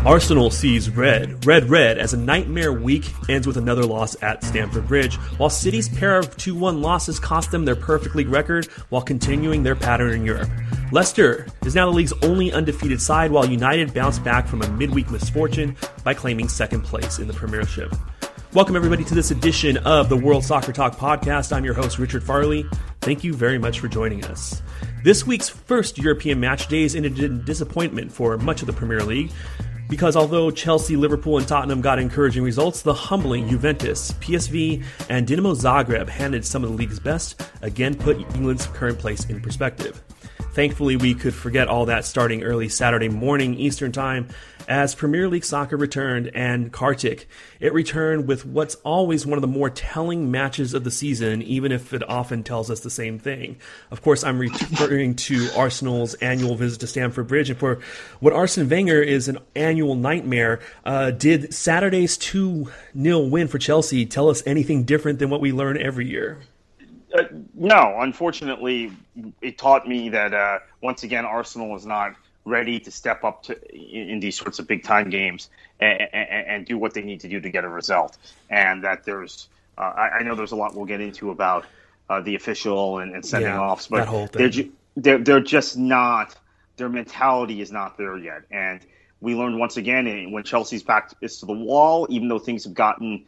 Arsenal sees red as a nightmare week ends with another loss at Stamford Bridge, while City's pair of 2-1 losses cost them their perfect league record while continuing their pattern in Europe. Leicester is now the league's only undefeated side, while United bounced back from a midweek misfortune by claiming second place in the Premiership. Welcome everybody to this edition of the World Soccer Talk podcast. I'm your host, Richard Farley. Thank you very much for joining us. This week's first European match days ended in disappointment for much of the Premier League, because although Chelsea, Liverpool, and Tottenham got encouraging results, the humbling Juventus, PSV, and Dinamo Zagreb handed some of the league's best, again put England's current place in perspective. Thankfully, we could forget all that starting early Saturday morning Eastern Time as Premier League soccer returned, and Kartik, it returned with what's always one of the more telling matches of the season, even if it often tells us the same thing. Of course, I'm referring to Arsenal's annual visit to Stamford Bridge, and for what Arsene Wenger is an annual nightmare, did Saturday's 2-0 win for Chelsea tell us anything different than what we learn every year? No, unfortunately, it taught me that once again Arsenal is not ready to step up in these sorts of big-time games and do what they need to do to get a result. And that there's, I know there's a lot we'll get into about the official and sending offs, but they're just not, their mentality is not there yet. And we learned once again when Chelsea's back is to the wall, even though things have gotten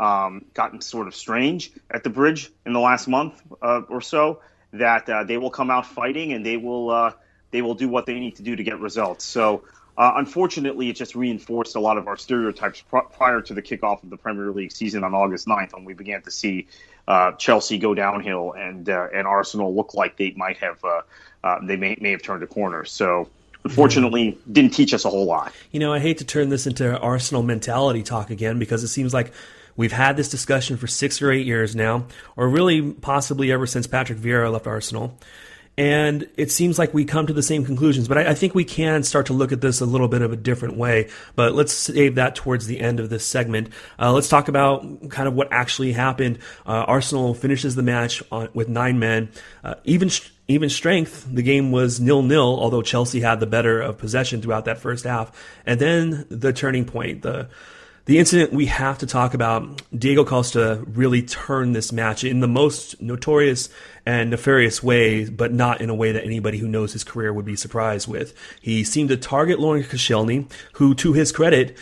sort of strange at the Bridge in the last month or so, that they will come out fighting and they will do what they need to do to get results. So, unfortunately, it just reinforced a lot of our stereotypes prior to the kickoff of the Premier League season on August 9th, when we began to see Chelsea go downhill and Arsenal look like they might have they may have turned a corner. So, unfortunately, didn't teach us a whole lot. You know, I hate to turn this into Arsenal mentality talk again, because it seems like we've had this discussion for 6 or 8 years now, or really possibly ever since Patrick Vieira left Arsenal. And it seems like we come to the same conclusions, but I think we can start to look at this a little bit of a different way. But let's save that towards the end of this segment. Let's talk about kind of what actually happened. Arsenal finishes the match with 9 men. Even strength, the game was 0-0, although Chelsea had the better of possession throughout that first half. And then the turning point, the incident we have to talk about. Diego Costa really turned this match in the most notorious and nefarious way, but not in a way that anybody who knows his career would be surprised with. He seemed to target Laurent Koscielny, who, to his credit,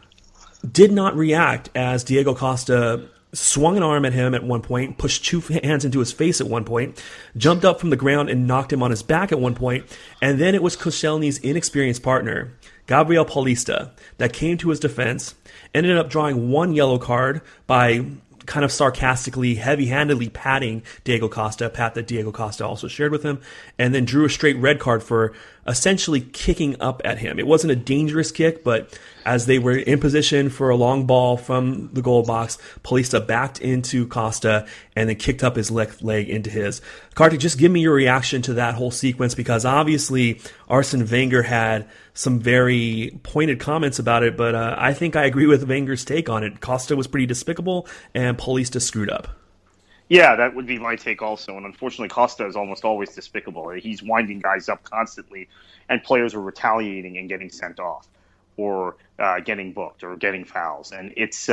did not react as Diego Costa swung an arm at him at one point, pushed 2 hands into his face at one point, jumped up from the ground and knocked him on his back at one point, and then it was Koscielny's inexperienced partner, Gabriel Paulista, that came to his defense, ended up drawing 1 yellow card by kind of sarcastically, heavy-handedly patting Diego Costa, a pat that Diego Costa also shared with him, and then drew a straight red card for essentially kicking up at him. It wasn't a dangerous kick, but as they were in position for a long ball from the goal box, Paulista backed into Costa and then kicked up his left leg into his. Kartik, just give me your reaction to that whole sequence, because obviously Arsene Wenger had some very pointed comments about it, but I think I agree with Wenger's take on it. Costa was pretty despicable, and Paulista screwed up. Yeah, that would be my take also. And unfortunately, Costa is almost always despicable. He's winding guys up constantly, and players are retaliating and getting sent off, or getting booked, or getting fouls. And it's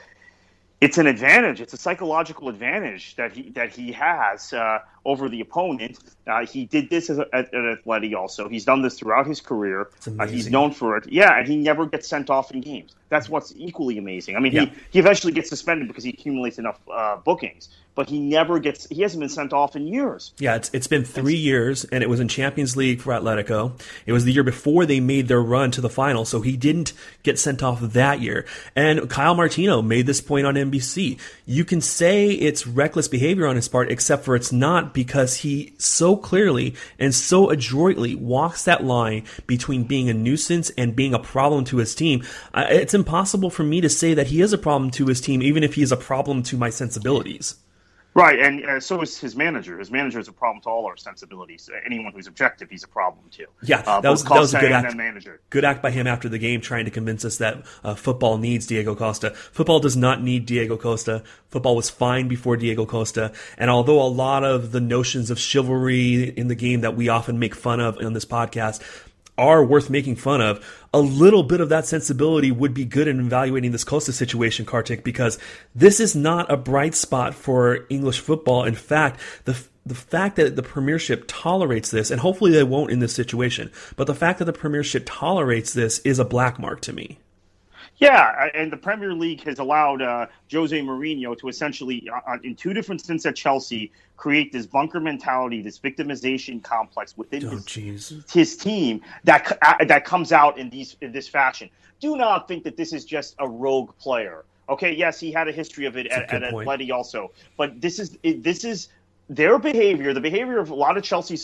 an advantage. It's a psychological advantage that he has over the opponent. He did this at Atleti also. He's done this throughout his career. He's known for it. Yeah, and he never gets sent off in games. That's what's equally amazing. I mean, he eventually gets suspended because he accumulates enough bookings, but he hasn't been sent off in years. Yeah, it's been 3 years, and it was in Champions League for Atletico. It was the year before they made their run to the final, so he didn't get sent off that year. And Kyle Martino made this point on NBC. You can say it's reckless behavior on his part, except for it's not, because he so clearly and so adroitly walks that line between being a nuisance and being a problem to his team. It's impossible for me to say that he is a problem to his team, even if he is a problem to my sensibilities. Right, and so is his manager. His manager is a problem to all our sensibilities. Anyone who's objective, he's a problem to. Yeah, that was a good act. Good act by him after the game, trying to convince us that football needs Diego Costa. Football does not need Diego Costa. Football was fine before Diego Costa. And although a lot of the notions of chivalry in the game that we often make fun of on this podcast, are worth making fun of, a little bit of that sensibility would be good in evaluating this Costa situation, Kartik, because this is not a bright spot for English football. In fact, the fact that the Premiership tolerates this, and hopefully they won't in this situation, but the fact that the Premiership tolerates this is a black mark to me. Yeah, and the Premier League has allowed Jose Mourinho to essentially, in two different stints at Chelsea, create this bunker mentality, this victimization complex within his team that comes out in this fashion. Do not think that this is just a rogue player. Okay, yes, he had a history of it at Atleti also, but this is their behavior, the behavior of a lot of Chelsea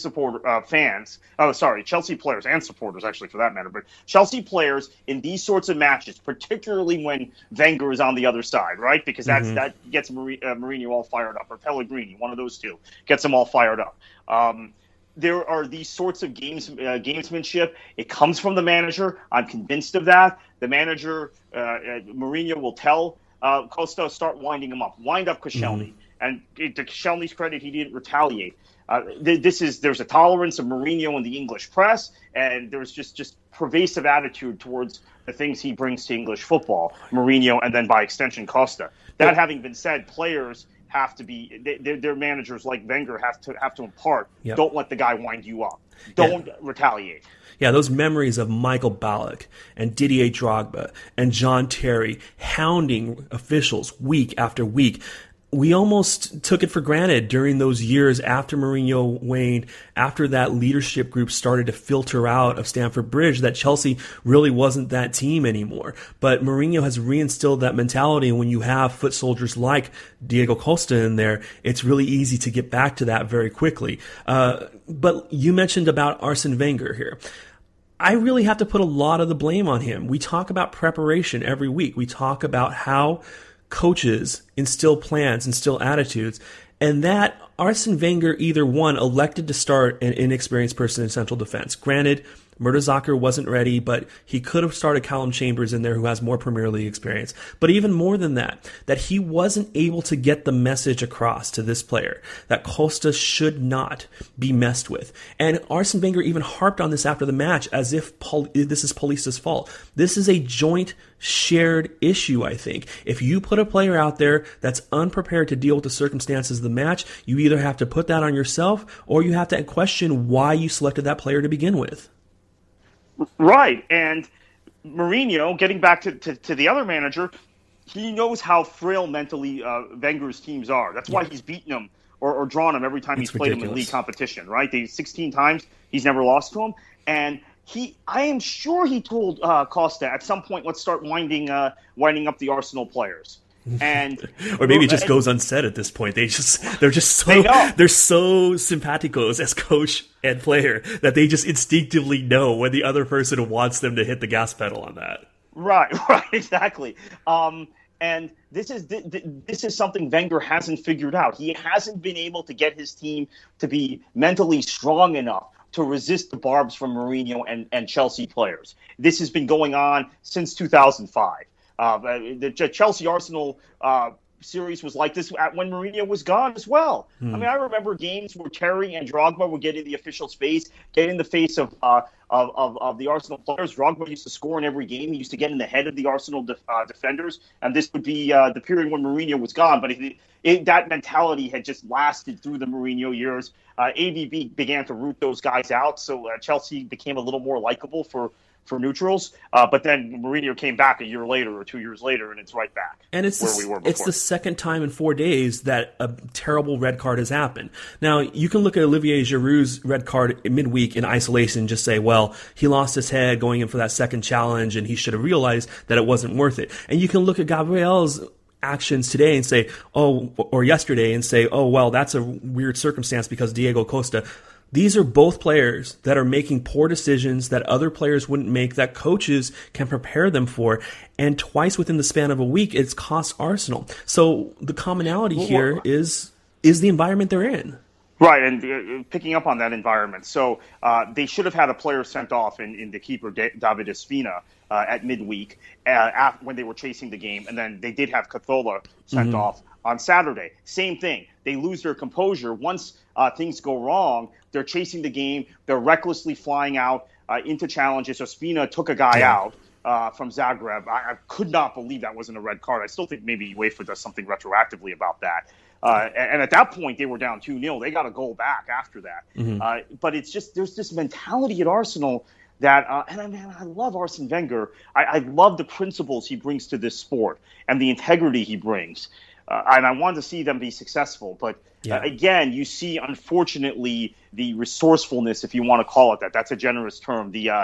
Chelsea players and supporters, actually, for that matter, but Chelsea players in these sorts of matches, particularly when Wenger is on the other side, right? Because that gets Mourinho all fired up, or Pellegrini, one of those two, gets them all fired up. There are these sorts of gamesmanship. It comes from the manager. I'm convinced of that. The manager, Mourinho, will tell Costa, start winding him up. Wind up Koscielny. And to Koscielny's credit, he didn't retaliate. There's a tolerance of Mourinho in the English press, and there's just pervasive attitude towards the things he brings to English football, Mourinho, and then by extension Costa. That having been said, players have to be their managers like Wenger have to impart. Yep. Don't let the guy wind you up. Don't retaliate. Yeah, those memories of Michael Ballack and Didier Drogba and John Terry hounding officials week after week. We almost took it for granted during those years after Mourinho waned, after that leadership group started to filter out of Stamford Bridge, that Chelsea really wasn't that team anymore. But Mourinho has reinstilled that mentality, and when you have foot soldiers like Diego Costa in there, it's really easy to get back to that very quickly. But you mentioned about Arsene Wenger here. I really have to put a lot of the blame on him. We talk about preparation every week. We talk about how coaches instill plans, instill attitudes, and that Arsene Wenger either one elected to start an inexperienced person in central defense. Granted, Mertesacker wasn't ready, but he could have started Callum Chambers in there, who has more Premier League experience. But even more than that he wasn't able to get the message across to this player that Costa should not be messed with. And Arsene Wenger even harped on this after the match as if this is Paulista's fault. This is a joint shared issue, I think. If you put a player out there that's unprepared to deal with the circumstances of the match, you either have to put that on yourself or you have to question why you selected that player to begin with. Right, and Mourinho, getting back to the other manager, he knows how frail mentally Wenger's teams are. That's why he's beaten them or drawn them every time he's played them in league competition, right? 16 times, he's never lost to them. And I am sure he told Costa at some point, let's start winding up the Arsenal players. And or maybe it just goes unsaid at this point. They're just so simpaticos as coach and player that they just instinctively know when the other person wants them to hit the gas pedal on that. Right, exactly. And this is something Wenger hasn't figured out. He hasn't been able to get his team to be mentally strong enough to resist the barbs from Mourinho and Chelsea players. This has been going on since 2005. The Chelsea-Arsenal series was like this when Mourinho was gone as well. I mean, I remember games where Terry and Drogba would get in the official space, get in the face of the Arsenal players. Drogba used to score in every game. He used to get in the head of the Arsenal defenders, and this would be the period when Mourinho was gone. But that mentality had just lasted through the Mourinho years. AVB began to root those guys out, so Chelsea became a little more likable for neutrals, but then Mourinho came back a year later or 2 years later, and it's right back where we were before. It's the second time in 4 days that a terrible red card has happened. Now, you can look at Olivier Giroud's red card midweek in isolation and just say, well, he lost his head going in for that second challenge, and he should have realized that it wasn't worth it. And you can look at Gabriel's actions today and say, or yesterday and say, well, that's a weird circumstance because Diego Costa. These are both players that are making poor decisions that other players wouldn't make, that coaches can prepare them for. And twice within the span of a week, it's cost Arsenal. So the commonality here is the environment they're in. Right, and picking up on that environment. So they should have had a player sent off in the keeper, David Ospina, at midweek when they were chasing the game. And then they did have Cazorla sent off on Saturday. Same thing. They lose their composure. Once things go wrong, they're chasing the game. They're recklessly flying out into challenges. Ospina took a guy out from Zagreb. I could not believe that wasn't a red card. I still think maybe UEFA does something retroactively about that. And at that point, they were down 2-0. They got a goal back after that. But it's just there's this mentality at Arsenal that, I love Arsene Wenger. I love the principles he brings to this sport and the integrity he brings. And I want to see them be successful. But again, you see, unfortunately, the resourcefulness, if you want to call it that. That's a generous term. The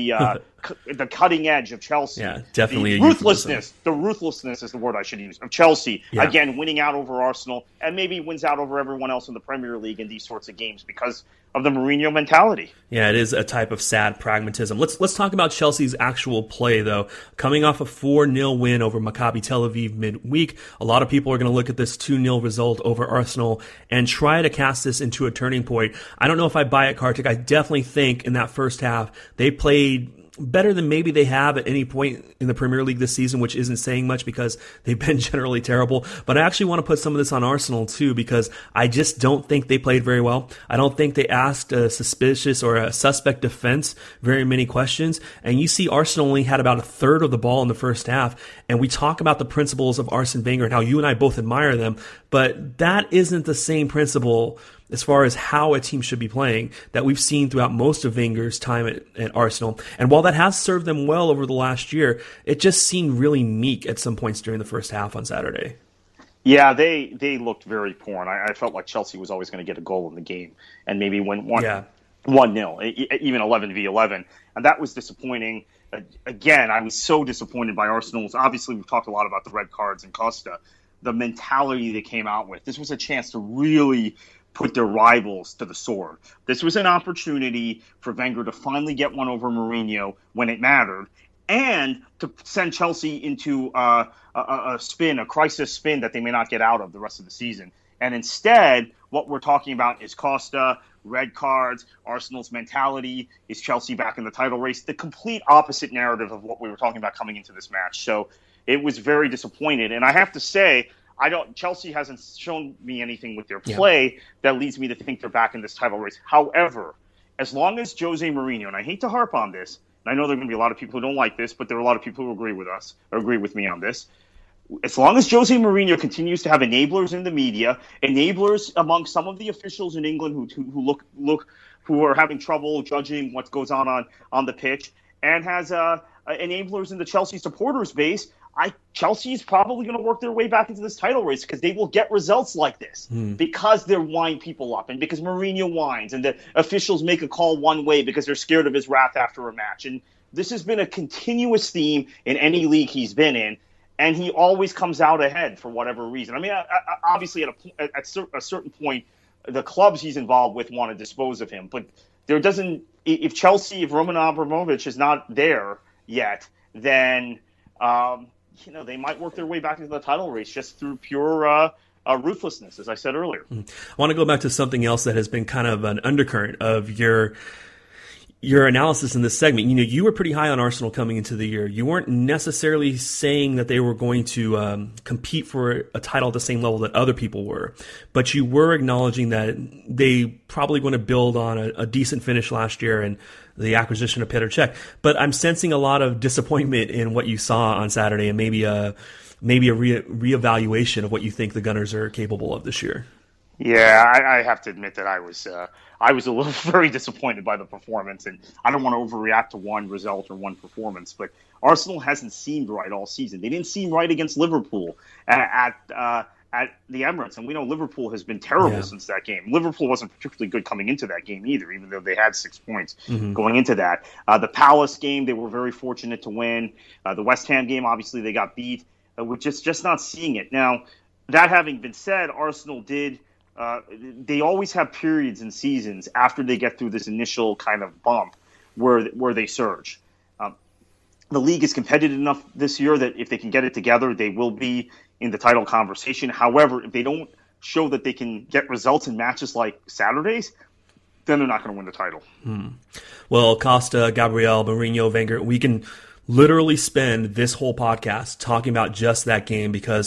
cutting edge of Chelsea. Yeah, definitely. The ruthlessness. The ruthlessness is the word I should use, of Chelsea. Yeah. Again, winning out over Arsenal and maybe wins out over everyone else in the Premier League in these sorts of games because of the Mourinho mentality. Yeah, it is a type of sad pragmatism. Let's talk about Chelsea's actual play, though. Coming off a 4-0 win over Maccabi Tel Aviv midweek, a lot of people are going to look at this 2-0 result over Arsenal and try to cast this into a turning point. I don't know if I buy it, Kartik. I definitely think in that first half they played better than maybe they have at any point in the Premier League this season, which isn't saying much because they've been generally terrible. But I actually want to put some of this on Arsenal too, because I just don't think they played very well. I don't think they asked a suspicious or a suspect defense very many questions. And you see Arsenal only had about a third of the ball in the first half. And we talk about the principles of Arsene Wenger and how you and I both admire them, but that isn't the same principle as far as how a team should be playing that we've seen throughout most of Wenger's time at Arsenal. And while that has served them well over the last year, it just seemed really meek at some points during the first half on Saturday. Yeah, they looked very poor, and I felt like Chelsea was always going to get a goal in the game and maybe win 1-0, even 11v11. And that was disappointing. Again, I was so disappointed by Arsenal. Obviously, we've talked a lot about the red cards and Costa. The mentality they came out with. This was a chance to really put their rivals to the sword. This was an opportunity for Wenger to finally get one over Mourinho when it mattered, and to send Chelsea into a crisis spin that they may not get out of the rest of the season. And instead, what we're talking about is Costa, red cards, Arsenal's mentality, is Chelsea back in the title race, the complete opposite narrative of what we were talking about coming into this match. So it was very disappointed. And I have to say, Chelsea hasn't shown me anything with their play that leads me to think they're back in this title race. However, as long as Jose Mourinho, and I hate to harp on this, and I know there are going to be a lot of people who don't like this, but there are a lot of people who agree with me on this. As long as Jose Mourinho continues to have enablers in the media, enablers among some of the officials in England who are having trouble judging what goes on the pitch, and has enablers in the Chelsea supporters base, Chelsea is probably going to work their way back into this title race because they will get results like this because they're winding people up and because Mourinho whines and the officials make a call one way because they're scared of his wrath after a match. And this has been a continuous theme in any league he's been in, and he always comes out ahead for whatever reason. I mean, obviously at a certain point, the clubs he's involved with want to dispose of him, but if Roman Abramovich is not there yet, then they might work their way back into the title race just through pure ruthlessness, as I said earlier. I want to go back to something else that has been kind of an undercurrent of your analysis in this segment. You were pretty high on Arsenal coming into the year. You weren't necessarily saying that they were going to compete for a title at the same level that other people were, but you were acknowledging that they probably going to build on a decent finish last year and the acquisition of Petr Cech. But I'm sensing a lot of disappointment in what you saw on Saturday and maybe a reevaluation of what you think the Gunners are capable of this year. Yeah, I have to admit that I was a little very disappointed by the performance, and I don't want to overreact to one result or one performance, but Arsenal hasn't seemed right all season. They didn't seem right against Liverpool at the Emirates, and we know Liverpool has been terrible since that game. Liverpool wasn't particularly good coming into that game either, even though they had 6 points going into that. The Palace game, they were very fortunate to win. The West Ham game, obviously, they got beat. We're just not seeing it. Now, that having been said, Arsenal did they always have periods in seasons after they get through this initial kind of bump where they surge. The league is competitive enough this year that if they can get it together, they will be in the title conversation. However, if they don't show that they can get results in matches like Saturdays, then they're not going to win the title. Well, Costa, Gabriel, Mourinho, Wenger, we can literally spend this whole podcast talking about just that game because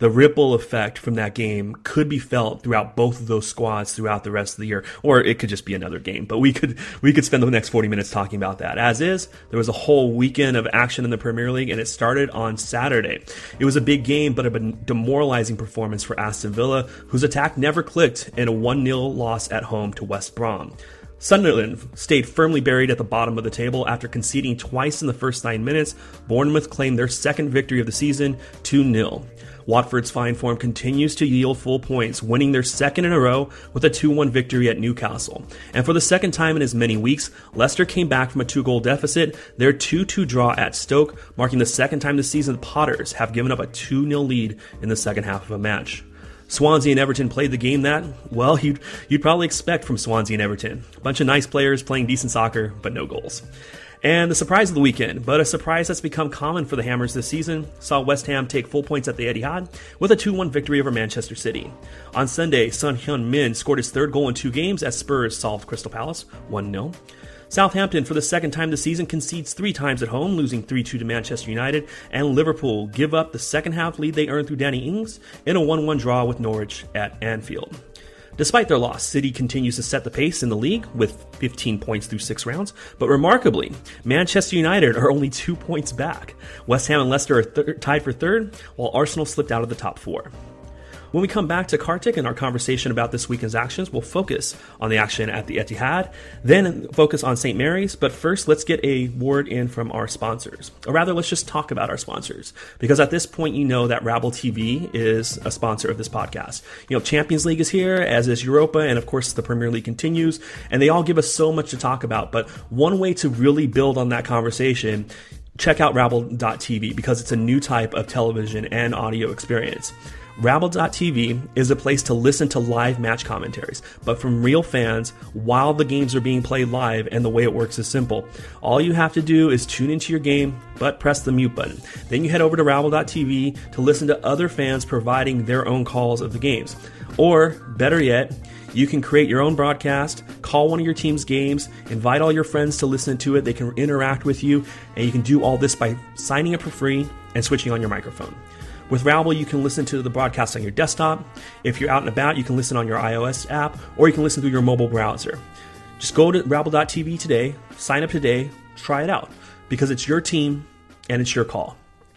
the ripple effect from that game could be felt throughout both of those squads throughout the rest of the year, or it could just be another game. But we could spend the next 40 minutes talking about that. As is, there was a whole weekend of action in the Premier League, and it started on Saturday. It was a big game, but a demoralizing performance for Aston Villa, whose attack never clicked in a 1-0 loss at home to West Brom. Sunderland stayed firmly buried at the bottom of the table after conceding twice in the first 9 minutes. Bournemouth claimed their second victory of the season, 2-0. Watford's fine form continues to yield full points, winning their second in a row with a 2-1 victory at Newcastle. And for the second time in as many weeks, Leicester came back from a 2-goal deficit. Their 2-2 draw at Stoke, marking the second time this season the Potters have given up a 2-0 lead in the second half of a match. Swansea and Everton played the game that, well, you'd probably expect from Swansea and Everton. A bunch of nice players playing decent soccer, but no goals. And the surprise of the weekend, but a surprise that's become common for the Hammers this season, saw West Ham take full points at the Etihad with a 2-1 victory over Manchester City. On Sunday, Son Heung-min scored his third goal in 2 games as Spurs solved Crystal Palace 1-0. Southampton, for the second time this season, concedes 3 times at home, losing 3-2 to Manchester United, and Liverpool give up the second half lead they earned through Danny Ings in a 1-1 draw with Norwich at Anfield. Despite their loss, City continues to set the pace in the league with 15 points through 6 rounds, but remarkably, Manchester United are only 2 points back. West Ham and Leicester are tied for third, while Arsenal slipped out of the top 4. When we come back to Kartik and our conversation about this weekend's actions, we'll focus on the action at the Etihad, then focus on St. Mary's. But first, let's get a word in from our sponsors. Or rather, let's just talk about our sponsors. Because at this point, you know that Rabble TV is a sponsor of this podcast. You know, Champions League is here, as is Europa, and of course, the Premier League continues. And they all give us so much to talk about. But one way to really build on that conversation, check out Rabble.tv, because it's a new type of television and audio experience. Rabble.tv is a place to listen to live match commentaries, but from real fans while the games are being played live, and the way it works is simple. All you have to do is tune into your game, but press the mute button. Then you head over to Rabble.tv to listen to other fans providing their own calls of the games. Or, better yet, you can create your own broadcast, call one of your team's games, invite all your friends to listen to it, they can interact with you, and you can do all this by signing up for free and switching on your microphone. With Rabble, you can listen to the broadcast on your desktop. If you're out and about, you can listen on your iOS app, or you can listen through your mobile browser. Just go to Rabble.tv today, sign up today, try it out, because it's your team and it's your call.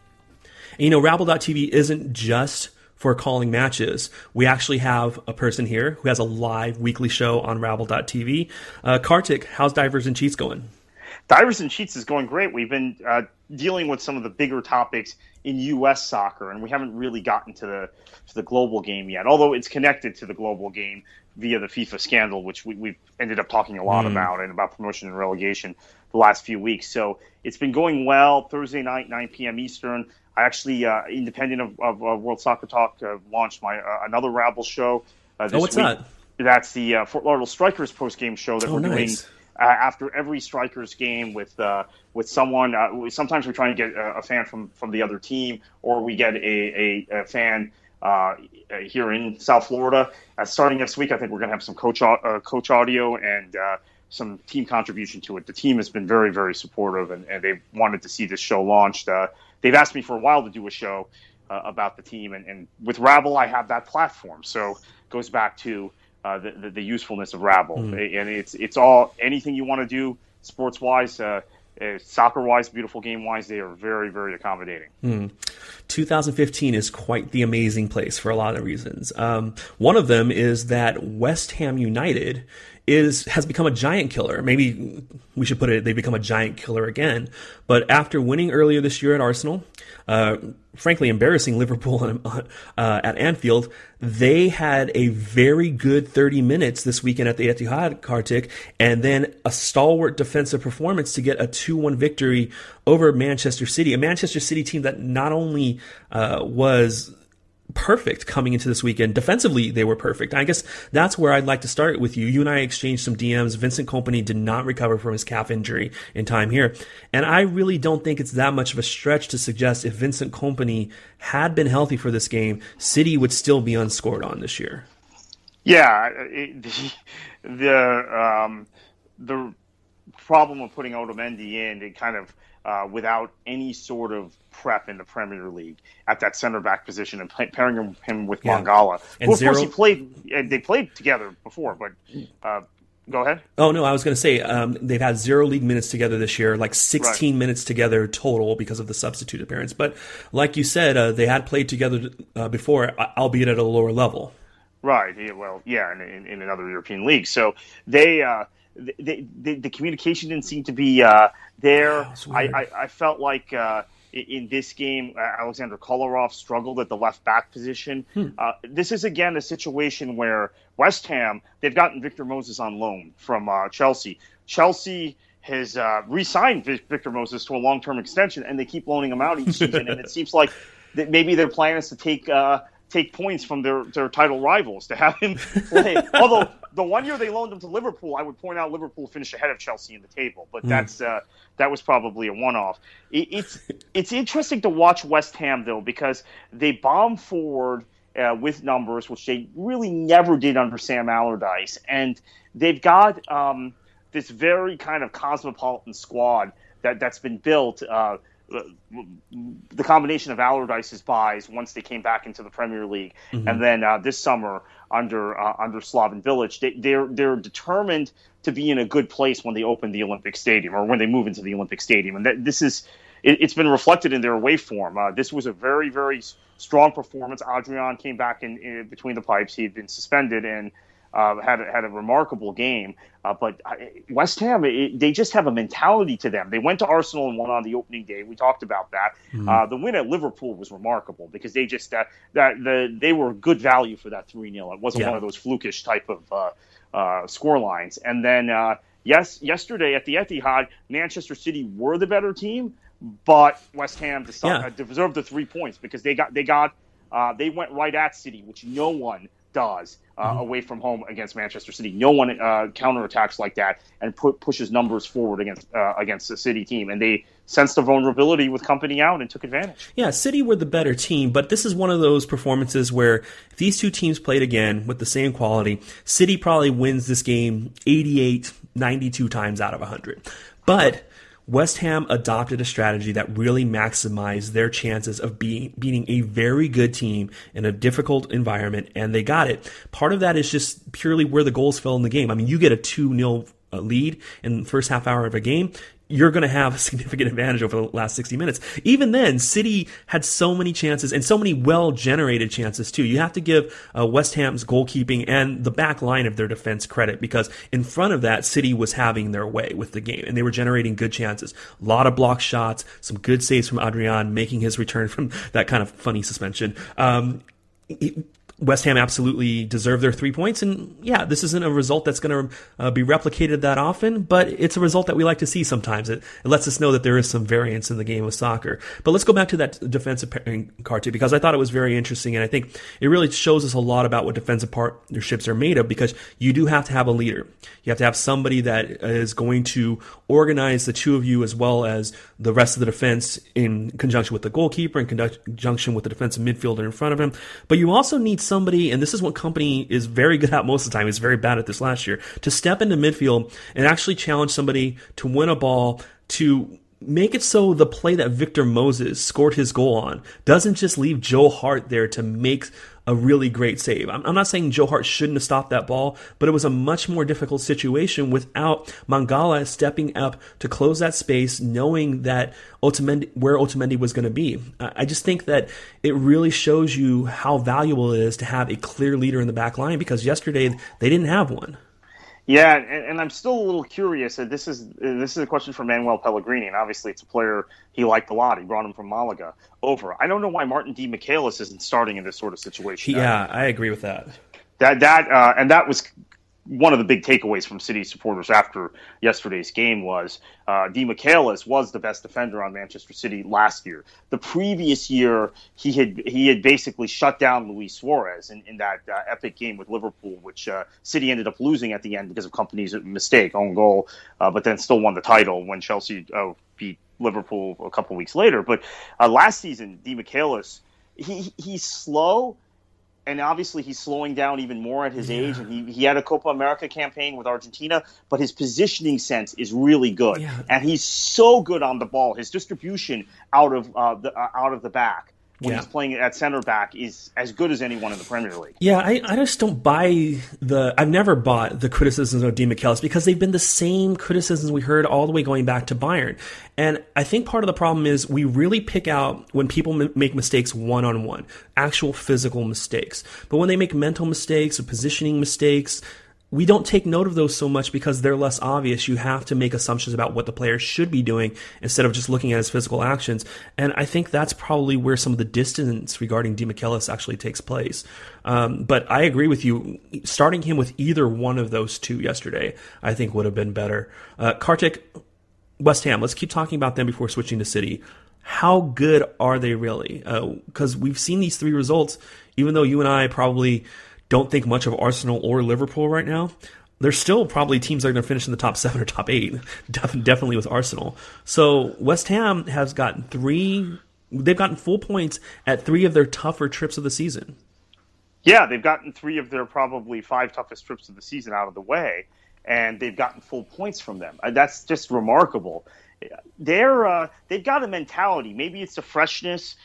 And you know, Rabble.tv isn't just for calling matches. We actually have a person here who has a live weekly show on Rabble.tv. Kartik, how's Divers and Cheats going? Divers and Cheats is going great. We've been dealing with some of the bigger topics in U.S. soccer, and we haven't really gotten to the global game yet, although it's connected to the global game via the FIFA scandal, which we've ended up talking a lot about, and about promotion and relegation the last few weeks. So it's been going well. Thursday night, 9 p.m. Eastern. I actually, independent of World Soccer Talk, launched my another Rabble show this what's week. that? That's the Fort Lauderdale Strikers post-game show that we're doing after every Strikers game with someone. Sometimes we're trying to get a fan from the other team, or we get a fan here in South Florida. Starting next week, I think we're going to have some coach audio and some team contribution to it. The team has been very, very supportive, and they wanted to see this show launched. They've asked me for a while to do a show about the team, and with Rabble, I have that platform. So it goes back to the usefulness of Rabble, and it's all anything you want to do sports wise, soccer wise, beautiful game wise. They are very, very accommodating. 2015 is quite the amazing place for a lot of reasons. One of them is that West Ham United has become a giant killer. Maybe we should put it, they become a giant killer again. But after winning earlier this year at Arsenal, frankly embarrassing Liverpool at Anfield, they had a very good 30 minutes this weekend at the Etihad, Kartik, and then a stalwart defensive performance to get a 2-1 victory over Manchester City, a Manchester City team that not only was perfect coming into this weekend. Defensively, they were perfect. I guess that's where I'd like to start with you. You and I exchanged some DMs. Vincent Kompany did not recover from his calf injury in time here. And I really don't think it's that much of a stretch to suggest if Vincent Kompany had been healthy for this game, City would still be unscored on this year. Yeah, the problem of putting Otamendi in, it kind of without any sort of prep in the Premier League at that center back position and pairing him with Mangala. And who, of course, they played together before, but go ahead. Oh, no, I was going to say they've had 0 league minutes together this year, like 16 minutes together total because of the substitute appearance. But like you said, they had played together before, albeit at a lower level. Right. Yeah, well, yeah, in another European league. So the communication didn't seem to be there. I felt like in this game, Alexander Kolarov struggled at the left back position. This is, again, a situation where West Ham, they've gotten Victor Moses on loan from Chelsea. Chelsea has re-signed Victor Moses to a long-term extension, and they keep loaning him out each season. And it seems like that maybe their plan is to take points from their title rivals, to have him play. Although the 1 year they loaned him to Liverpool, I would point out Liverpool finished ahead of Chelsea in the table, but that was probably a one-off. It's interesting to watch West Ham, though, because they bomb forward with numbers, which they really never did under Sam Allardyce, and they've got this very kind of cosmopolitan squad that's been built. The combination of Allardyce's buys once they came back into the Premier League, and then this summer under Slaven Bilic, they're determined to be in a good place when they open the Olympic Stadium, or when they move into the Olympic Stadium, and it's been reflected in their away form. This was a very, very strong performance. Adrian came back in between the pipes. He had been suspended and had a remarkable game. But West Ham, they just have a mentality to them. They went to Arsenal and won on the opening day. We talked about that. The win at Liverpool was remarkable because they just they were good value for that 3-0. It wasn't one of those flukish type of score lines. And then yesterday at the Etihad, Manchester City were the better team, but West Ham deserved the 3 points because they went right at City, which no one does away from home against Manchester City. No one counterattacks like that and pushes numbers forward against the City team. And they sensed the vulnerability with Kompany out and took advantage. Yeah, City were the better team, but this is one of those performances where if these two teams played again with the same quality, City probably wins this game 88, 92 times out of 100. But West Ham adopted a strategy that really maximized their chances of beating a very good team in a difficult environment, and they got it. Part of that is just purely where the goals fell in the game. I mean, you get a 2-0 lead in the first half hour of a game, you're going to have a significant advantage over the last 60 minutes. Even then, City had so many chances and so many well-generated chances too. You have to give West Ham's goalkeeping and the back line of their defense credit, because in front of that, City was having their way with the game and they were generating good chances. A lot of block shots, some good saves from Adrian making his return from that kind of funny suspension. West Ham absolutely deserve their 3 points, and yeah, this isn't a result that's going to be replicated that often, but it's a result that we like to see sometimes. It lets us know that there is some variance in the game of soccer. But let's go back to that defensive pairing card too, because I thought it was very interesting, and I think it really shows us a lot about what defensive partnerships are made of, because you do have to have a leader. You have to have somebody that is going to organize the two of you as well as the rest of the defense in conjunction with the goalkeeper, in conjunction with the defensive midfielder in front of him. But you also need somebody, and this is what Kompany is very good at most of the time, he's very bad at this last year, to step into midfield and actually challenge somebody to win a ball, to make it so the play that Victor Moses scored his goal on doesn't just leave Joe Hart there to make a really great save. I'm not saying Joe Hart shouldn't have stopped that ball, but it was a much more difficult situation without Mangala stepping up to close that space, knowing that where Otamendi was going to be. I just think that it really shows you how valuable it is to have a clear leader in the back line, because yesterday they didn't have one. Yeah, and I'm still a little curious. This is a question for Manuel Pellegrini, and obviously it's a player he liked a lot. He brought him from Malaga over. I don't know why Martin D. Michaelis isn't starting in this sort of situation. Yeah, I agree with that. That was one of the big takeaways from City supporters after yesterday's game was Di Michaelis was the best defender on Manchester City last year. The previous year, he had basically shut down Luis Suarez in that epic game with Liverpool, which City ended up losing at the end because of Kompany's mistake, own goal, but then still won the title when Chelsea beat Liverpool a couple weeks later. But last season, Di Michaelis, he's slow, and obviously he's slowing down even more at his age, and he had a Copa America campaign with Argentina, but his positioning sense is really good, and he's so good on the ball. His distribution out of the back when he's playing at center back is as good as anyone in the Premier League. Yeah, I just don't buy I've never bought the criticisms of Dean McKellis because they've been the same criticisms we heard all the way going back to Bayern. And I think part of the problem is we really pick out when people make mistakes one-on-one, actual physical mistakes. But when they make mental mistakes or positioning mistakes, we don't take note of those so much because they're less obvious. You have to make assumptions about what the player should be doing instead of just looking at his physical actions. And I think that's probably where some of the distance regarding Dean McKellis actually takes place. But I agree with you. Starting him with either one of those two yesterday, I think would have been better. Kartik, West Ham, let's keep talking about them before switching to City. How good are they really? Because we've seen these three results, even though you and I probably don't think much of Arsenal or Liverpool right now. There's still probably teams that are going to finish in the top 7 or top 8, definitely with Arsenal. So West Ham has gotten they've gotten full points at 3 of their tougher trips of the season. Yeah, they've gotten 3 of their probably 5 toughest trips of the season out of the way, and they've gotten full points from them. That's just remarkable. They've got a mentality. Maybe it's the freshness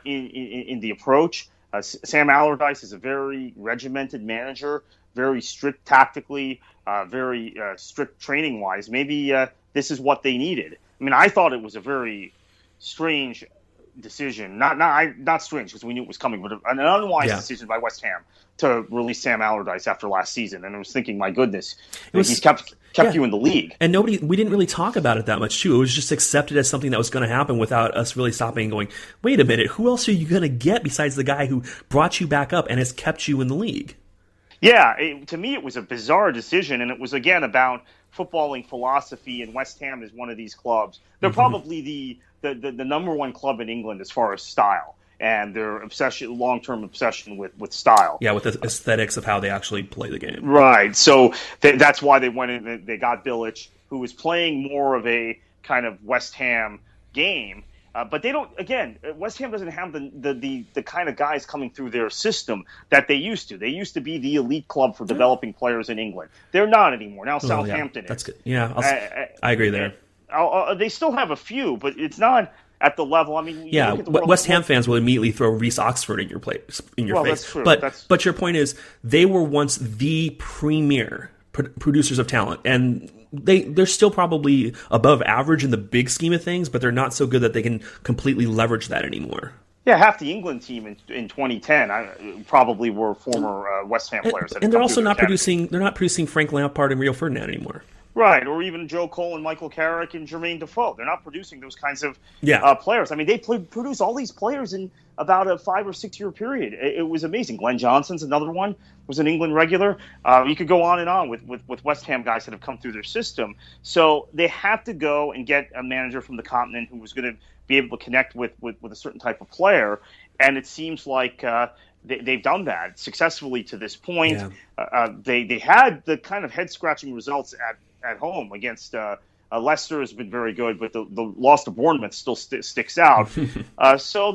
in the approach. Sam Allardyce is a very regimented manager, very strict tactically, very strict training-wise. Maybe this is what they needed. I mean, I thought it was a very strange decision. Not strange because we knew it was coming, but an unwise decision by West Ham to release Sam Allardyce after last season. And I was thinking, my goodness, he's kept you in the league. And we didn't really talk about it that much, too. It was just accepted as something that was going to happen without us really stopping and going, wait a minute, who else are you going to get besides the guy who brought you back up and has kept you in the league? Yeah, to me it was a bizarre decision, and it was, again, about footballing philosophy, and West Ham is one of these clubs. They're probably the number one club in England as far as style. And their long-term obsession with style. Yeah, with the aesthetics of how they actually play the game. Right. So that's why they went in and they got Bilic, who was playing more of a kind of West Ham game. But they don't. Again, West Ham doesn't have the kind of guys coming through their system that they used to. They used to be the elite club for developing players in England. They're not anymore. Now Southampton is. That's good. Yeah, I agree there. They still have a few, but it's not at the level. I mean, West Ham fans will immediately throw Reece Oxford in your face. That's true. But your point is, they were once the premier producers of talent, and they're still probably above average in the big scheme of things, but they're not so good that they can completely leverage that anymore. Yeah, half the England team in 2010 probably were former West Ham players. And they're also not producing. They're not producing Frank Lampard and Rio Ferdinand anymore. Right, or even Joe Cole and Michael Carrick and Jermaine Defoe. They're not producing those kinds of players. I mean, they produce all these players in about a 5 or 6 year period. It was amazing. Glenn Johnson's another one, was an England regular. You could go on with West Ham guys that have come through their system. So they have to go and get a manager from the continent who was going to be able to connect with a certain type of player. And it seems like they've done that successfully to this point. Yeah. They had the kind of head-scratching results at home against Leicester has been very good, but the loss to Bournemouth still sticks out. So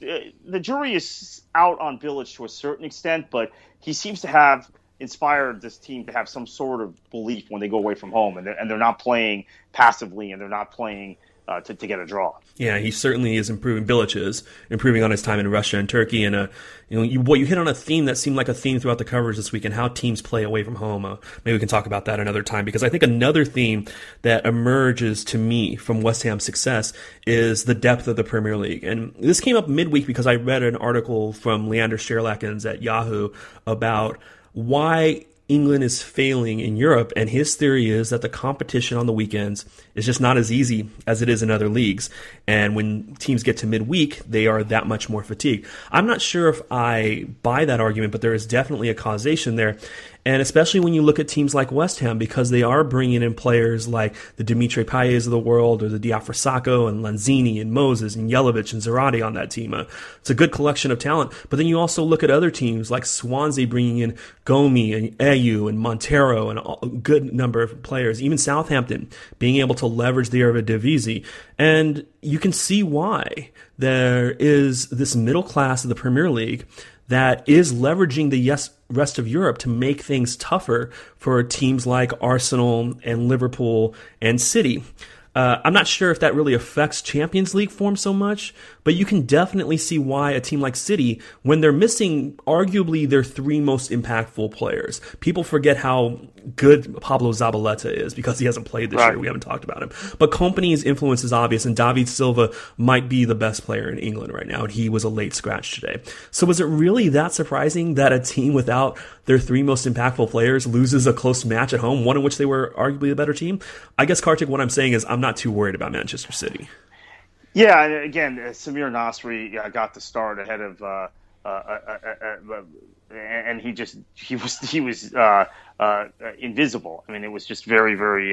the jury is out on Bilic to a certain extent, but he seems to have inspired this team to have some sort of belief when they go away from home, and they're not playing passively, and they're not playing to get a draw. Yeah, he certainly is improving. Bilic is improving on his time in Russia and Turkey, and you hit on a theme that seemed like a theme throughout the coverage this week, and how teams play away from home. Maybe we can talk about that another time, because I think another theme that emerges to me from West Ham's success is the depth of the Premier League. And this came up midweek because I read an article from Leander Scherlackens at Yahoo about why England is failing in Europe, and his theory is that the competition on the weekends is just not as easy as it is in other leagues. And when teams get to midweek, they are that much more fatigued. I'm not sure if I buy that argument, but there is definitely a causation there. And especially when you look at teams like West Ham, because they are bringing in players like the Dimitri Payets of the world, or the Diafra Sakho and Lanzini and Moses and Jelavic and Zarate on that team. It's a good collection of talent. But then you also look at other teams like Swansea bringing in Gomi and Ayew and Montero and a good number of players. Even Southampton being able to leverage the Eredivisie. And you can see why there is this middle class of the Premier League that is leveraging the rest of Europe to make things tougher for teams like Arsenal and Liverpool and City. I'm not sure if that really affects Champions League form so much, but you can definitely see why a team like City, when they're missing arguably their three most impactful players, people forget how good Pablo Zabaleta is because he hasn't played this year. We haven't talked about him. But Kompany's influence is obvious, and David Silva might be the best player in England right now, and he was a late scratch today. So is it really that surprising that a team without their three most impactful players loses a close match at home, one in which they were arguably the better team? I guess, Kartik, what I'm saying is I'm not too worried about Manchester City. Yeah, and again, Samir Nasri got the start ahead of, and he was invisible. I mean, it was just very, very.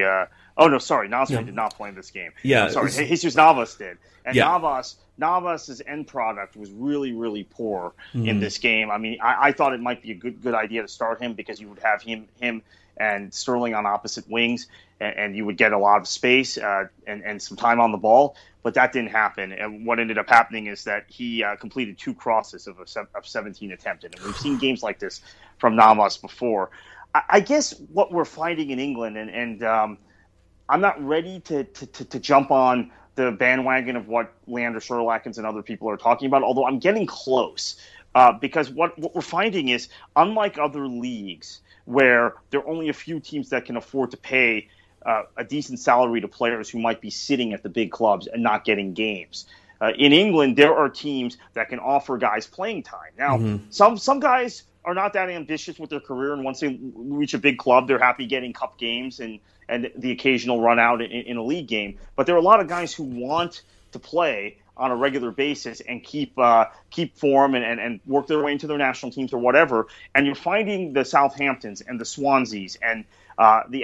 Nasri did not play in this game. Yeah, Jesus Navas did, and Navas's end product was really, really poor in this game. I mean, I thought it might be a good idea to start him because you would have him and Sterling on opposite wings, and you would get a lot of space and some time on the ball. But that didn't happen. And what ended up happening is that he completed 2 crosses of 17 attempted. And we've seen games like this from Navas before. I guess what we're finding in England, and I'm not ready to jump on the bandwagon of what Leander Sherlackens and other people are talking about, although I'm getting close. Because what we're finding is, unlike other leagues where there are only a few teams that can afford to pay a decent salary to players who might be sitting at the big clubs and not getting games. In England, there are teams that can offer guys playing time. Now, some guys are not that ambitious with their career, and once they reach a big club, they're happy getting cup games and the occasional run out in a league game. But there are a lot of guys who want to play on a regular basis and keep form and work their way into their national teams or whatever. And you're finding the Southamptons and the Swanseas and the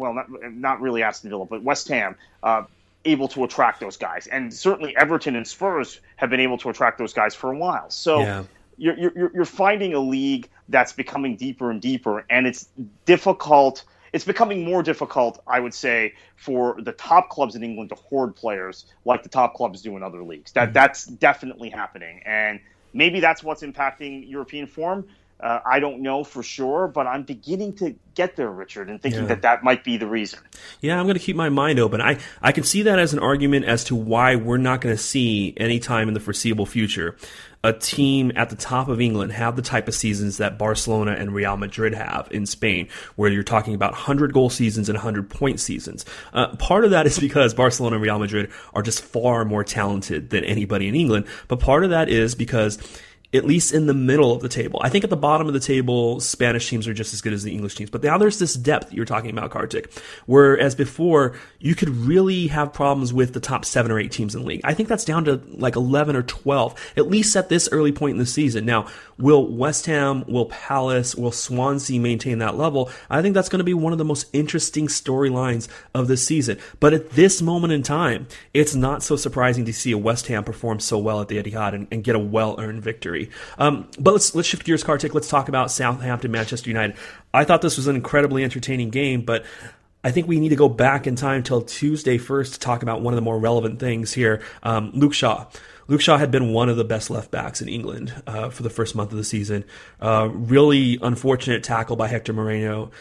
not really Aston Villa, but West Ham able to attract those guys. And certainly Everton and Spurs have been able to attract those guys for a while. So you're finding a league that's becoming deeper and deeper, and it's difficult. It's becoming more difficult, I would say, for the top clubs in England to hoard players like the top clubs do in other leagues. That's definitely happening. And maybe that's what's impacting European form. I don't know for sure, but I'm beginning to get there, Richard, and thinking that might be the reason. Yeah, I'm going to keep my mind open. I can see that as an argument as to why we're not going to see any time in the foreseeable future a team at the top of England have the type of seasons that Barcelona and Real Madrid have in Spain, where you're talking about 100-goal seasons and 100-point seasons. Part of that is because Barcelona and Real Madrid are just far more talented than anybody in England, but part of that is because, at least in the middle of the table, I think at the bottom of the table, Spanish teams are just as good as the English teams. But now there's this depth you're talking about, Kartik, whereas before, you could really have problems with the top 7 or 8 teams in the league. I think that's down to like 11 or 12, at least at this early point in the season. Now, will West Ham, will Palace, will Swansea maintain that level? I think that's going to be one of the most interesting storylines of this season. But at this moment in time, it's not so surprising to see a West Ham perform so well at the Etihad and get a well-earned victory. But let's shift gears, Kartik. Let's talk about Southampton, Manchester United. I thought this was an incredibly entertaining game, but I think we need to go back in time till Tuesday first to talk about one of the more relevant things here. Luke Shaw. Luke Shaw had been one of the best left backs in England for the first month of the season. Really unfortunate tackle by Hector Moreno.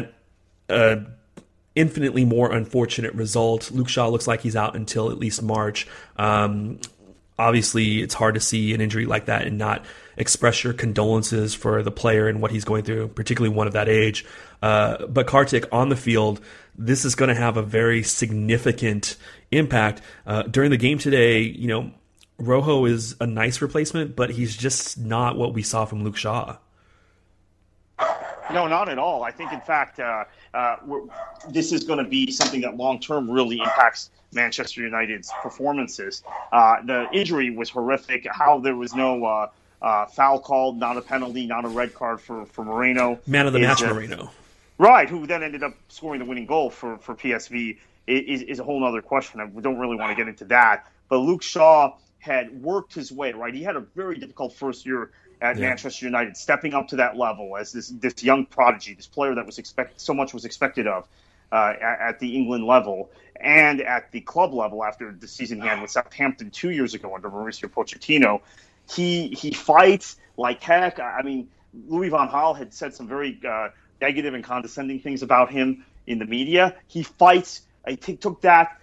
An infinitely more unfortunate result. Luke Shaw looks like he's out until at least March. Obviously, it's hard to see an injury like that and not express your condolences for the player and what he's going through, particularly one of that age. But Kartik, on the field, this is going to have a very significant impact. During the game today, Rojo is a nice replacement, but he's just not what we saw from Luke Shaw. No, not at all. I think, in fact, this is going to be something that long-term really impacts Manchester United's performances. The injury was horrific. How there was no foul called, not a penalty, not a red card for Moreno. Man of the match, Moreno. Right, who then ended up scoring the winning goal for PSV is a whole other question. We don't really want to get into that. But Luke Shaw had worked his way, right? He had a very difficult first year at Manchester United, stepping up to that level as this young prodigy, this player that was so much was expected of at the England level and at the club level after the season he had with Southampton 2 years ago under Mauricio Pochettino. He fights like heck. I mean, Louis van Gaal had said some very negative and condescending things about him in the media. He fights. He took that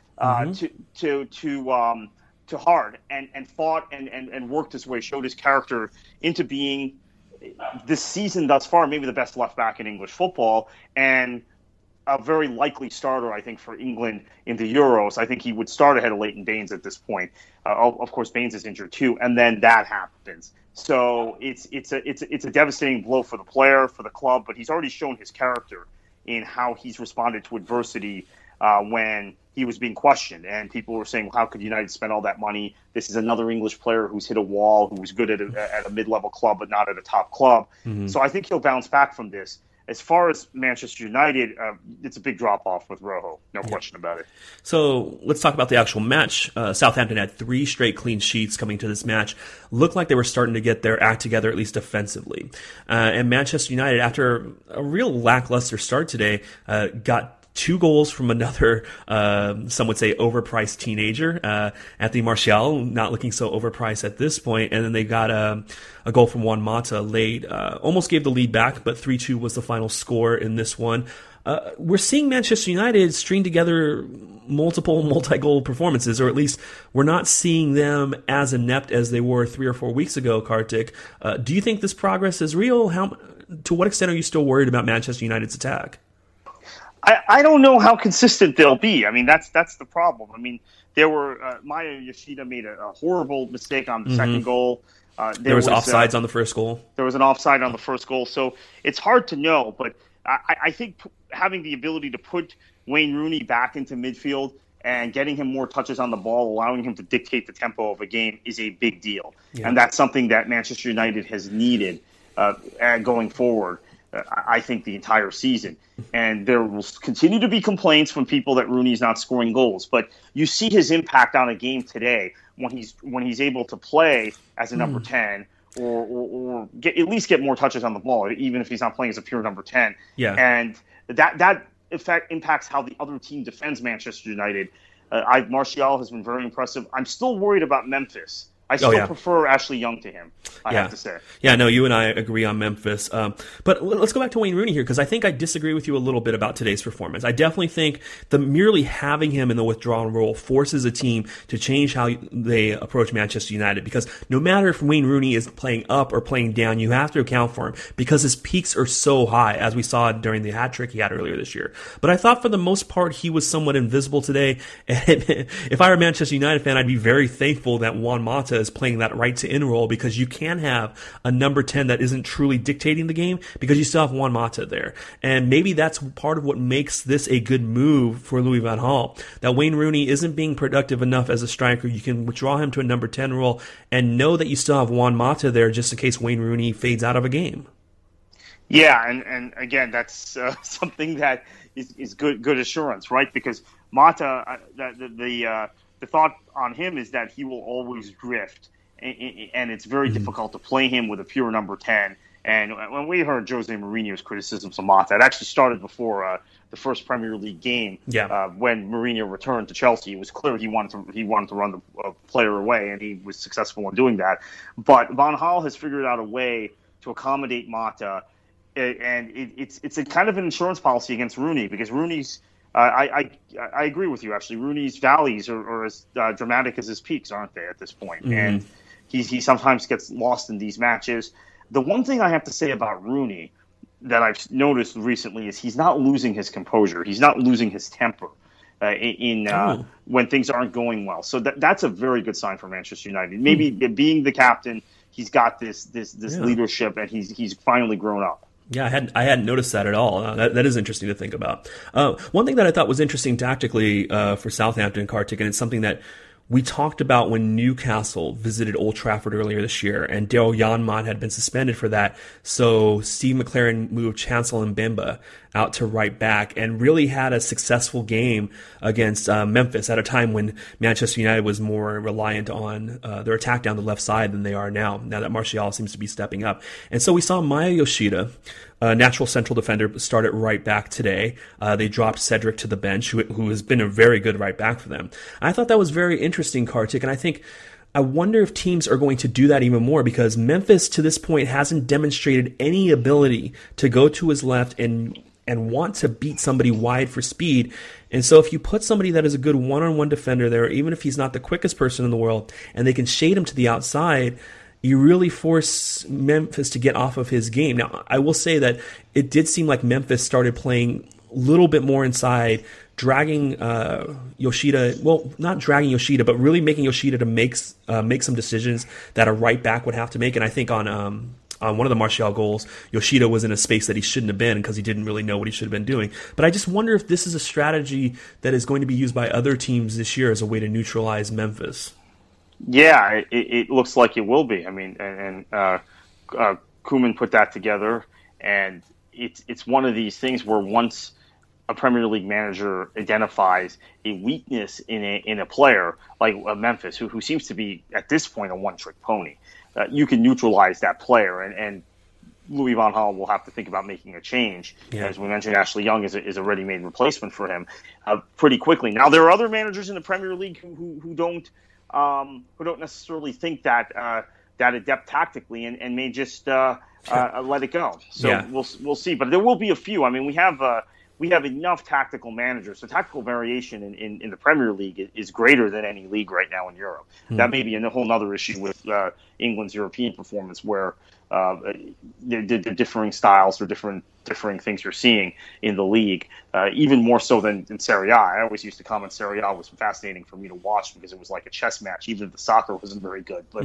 to heart and fought and worked his way, showed his character into being this season thus far maybe the best left back in English football, and a very likely starter, I think, for England in the Euros. I think he would start ahead of Leighton Baines at this point. Of course, Baines is injured too, and then that happens. So it's a devastating blow for the player, for the club, but he's already shown his character in how he's responded to adversity when he was being questioned. And people were saying, well, how could United spend all that money? This is another English player who's hit a wall, who was good at a mid-level club but not at a top club. Mm-hmm. So I think he'll bounce back from this. As far as Manchester United, it's a big drop-off with Rojo, no question about it. So let's talk about the actual match. Southampton had 3 straight clean sheets coming to this match. Looked like they were starting to get their act together, at least offensively. And Manchester United, after a real lackluster start today, got 2 goals from another, some would say, overpriced teenager, Anthony Martial, not looking so overpriced at this point. And then they got a goal from Juan Mata late, almost gave the lead back, but 3-2 was the final score in this one. We're seeing Manchester United string together multiple multi-goal performances, or at least we're not seeing them as inept as they were 3 or 4 weeks ago, Kartik. Do you think this progress is real? To what extent are you still worried about Manchester United's attack? I don't know how consistent they'll be. I mean, that's the problem. I mean, there were Maya Yoshida made a horrible mistake on the second goal. There was offsides on the first goal. There was an offside on the first goal. So it's hard to know. But I think having the ability to put Wayne Rooney back into midfield and getting him more touches on the ball, allowing him to dictate the tempo of a game is a big deal. Yeah. And that's something that Manchester United has needed going forward. I think the entire season. And there will continue to be complaints from people that Rooney's not scoring goals. But you see his impact on a game today when he's able to play as a number 10 or at least get more touches on the ball, even if he's not playing as a pure number 10. Yeah. And that effect impacts how the other team defends Manchester United. Martial has been very impressive. I'm still worried about Memphis. I still prefer Ashley Young to him, I have to say. Yeah, no, you and I agree on Memphis. But let's go back to Wayne Rooney here, because I think I disagree with you a little bit about today's performance. I definitely think merely having him in the withdrawal role forces a team to change how they approach Manchester United, because no matter if Wayne Rooney is playing up or playing down, you have to account for him, because his peaks are so high, as we saw during the hat-trick he had earlier this year. But I thought for the most part he was somewhat invisible today. And if I were a Manchester United fan, I'd be very thankful that Juan Mata is playing that right to in role, because you can have a number 10 that isn't truly dictating the game, because you still have Juan Mata there. And maybe that's part of what makes this a good move for Louis van Gaal, that Wayne Rooney isn't being productive enough as a striker. You can withdraw him to a number 10 role and know that you still have Juan Mata there just in case Wayne Rooney fades out of a game. Yeah, and again, that's something that is good assurance, right? Because Mata, the thought on him is that he will always drift, and it's very difficult to play him with a pure number 10. And when we heard Jose Mourinho's criticisms of Mata, it actually started before the first Premier League game. When Mourinho returned to Chelsea, it was clear he wanted to run the player away, and he was successful in doing that. But Van Gaal has figured out a way to accommodate Mata, and it's a kind of an insurance policy against Rooney, because Rooney's I agree with you, actually. Rooney's valleys are as dramatic as his peaks, aren't they, at this point? Mm-hmm. And he sometimes gets lost in these matches. The one thing I have to say about Rooney that I've noticed recently is he's not losing his composure. He's not losing his temper when things aren't going well. So that's a very good sign for Manchester United. Maybe being the captain, he's got this leadership, and he's finally grown up. Yeah, I hadn't noticed that at all. That is interesting to think about. One thing that I thought was interesting tactically for Southampton, Kartik, and it's something that we talked about when Newcastle visited Old Trafford earlier this year, and Daryl Janmaat had been suspended for that. So Steve McLaren moved Chancel Mbemba out to right back and really had a successful game against Memphis at a time when Manchester United was more reliant on their attack down the left side than they are now that Martial seems to be stepping up. And so we saw Maya Yoshida, a natural central defender, start at right back today. They dropped Cedric to the bench, who has been a very good right back for them. I thought that was very interesting, Kartik, and I think I wonder if teams are going to do that even more, because Memphis to this point hasn't demonstrated any ability to go to his left and want to beat somebody wide for speed. And so if you put somebody that is a good one-on-one defender there, even if he's not the quickest person in the world, and they can shade him to the outside, you really force Memphis to get off of his game. Now, I will say that it did seem like Memphis started playing a little bit more inside, dragging Yoshida, well, not dragging Yoshida, but really making Yoshida to make some decisions that a right back would have to make. And I think on one of the Martial goals, Yoshida was in a space that he shouldn't have been because he didn't really know what he should have been doing. But I just wonder if this is a strategy that is going to be used by other teams this year as a way to neutralize Memphis. Yeah, it looks like it will be. I mean, and Koeman put that together, and it's one of these things where once a Premier League manager identifies a weakness in a player like Memphis, who seems to be at this point a one-trick pony, you can neutralize that player, and Louis van Gaal will have to think about making a change. Yeah. As we mentioned, Ashley Young is a ready-made replacement for him pretty quickly. Now, there are other managers in the Premier League who don't necessarily think that adept tactically and may just let it go. So yeah. We'll see. But there will be a few. I mean, we have enough tactical managers. So tactical variation in the Premier League is greater than any league right now in Europe. That may be a whole other issue with England's European performance, where the differing styles or differing things you're seeing in the league, even more so than in Serie A. I always used to comment Serie A was fascinating for me to watch because it was like a chess match, even if the soccer wasn't very good. But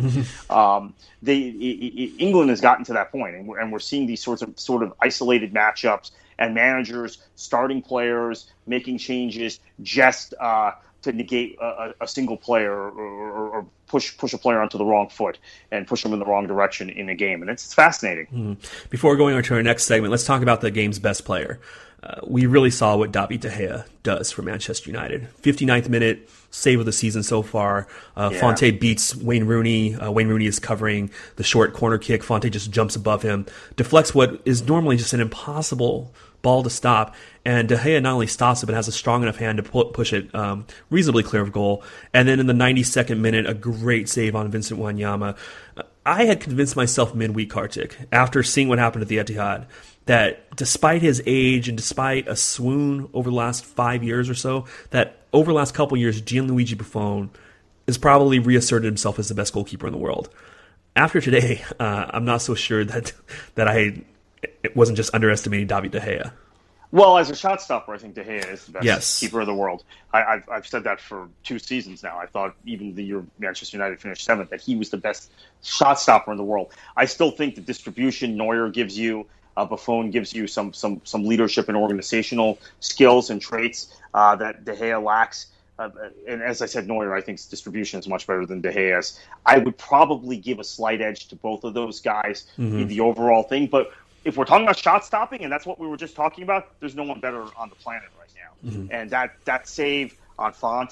England has gotten to that point, and we're seeing these sort of isolated matchups and managers, starting players, making changes just to negate a single player or push a player onto the wrong foot and push them in the wrong direction in a game. And it's fascinating. Mm-hmm. Before going on to our next segment, let's talk about the game's best player. We really saw what David De Gea does for Manchester United. 59th minute, save of the season so far. Fonte beats Wayne Rooney. Wayne Rooney is covering the short corner kick. Fonte just jumps above him, deflects what is normally just an impossible ball to stop, and De Gea not only stops it, but has a strong enough hand to push it reasonably clear of goal. And then in the 92nd minute, a great save on Vincent Wanyama. I had convinced myself midweek, Kartik, after seeing what happened at the Etihad, that despite his age and despite a swoon over the last 5 years or so, that over the last couple years, Gianluigi Buffon has probably reasserted himself as the best goalkeeper in the world. After today, I'm not so sure that it wasn't just underestimating David De Gea. Well, as a shot stopper, I think De Gea is the best keeper of the world. I've said that for 2 seasons now. I thought even the year Manchester United finished 7th, that he was the best shot stopper in the world. I still think the distribution Neuer gives you, Buffon gives you some leadership and organizational skills and traits that De Gea lacks. And as I said, Neuer, I think his distribution is much better than De Gea's. I would probably give a slight edge to both of those guys in the overall thing. But if we're talking about shot stopping, and that's what we were just talking about, there's no one better on the planet right now. Mm-hmm. And that save on Font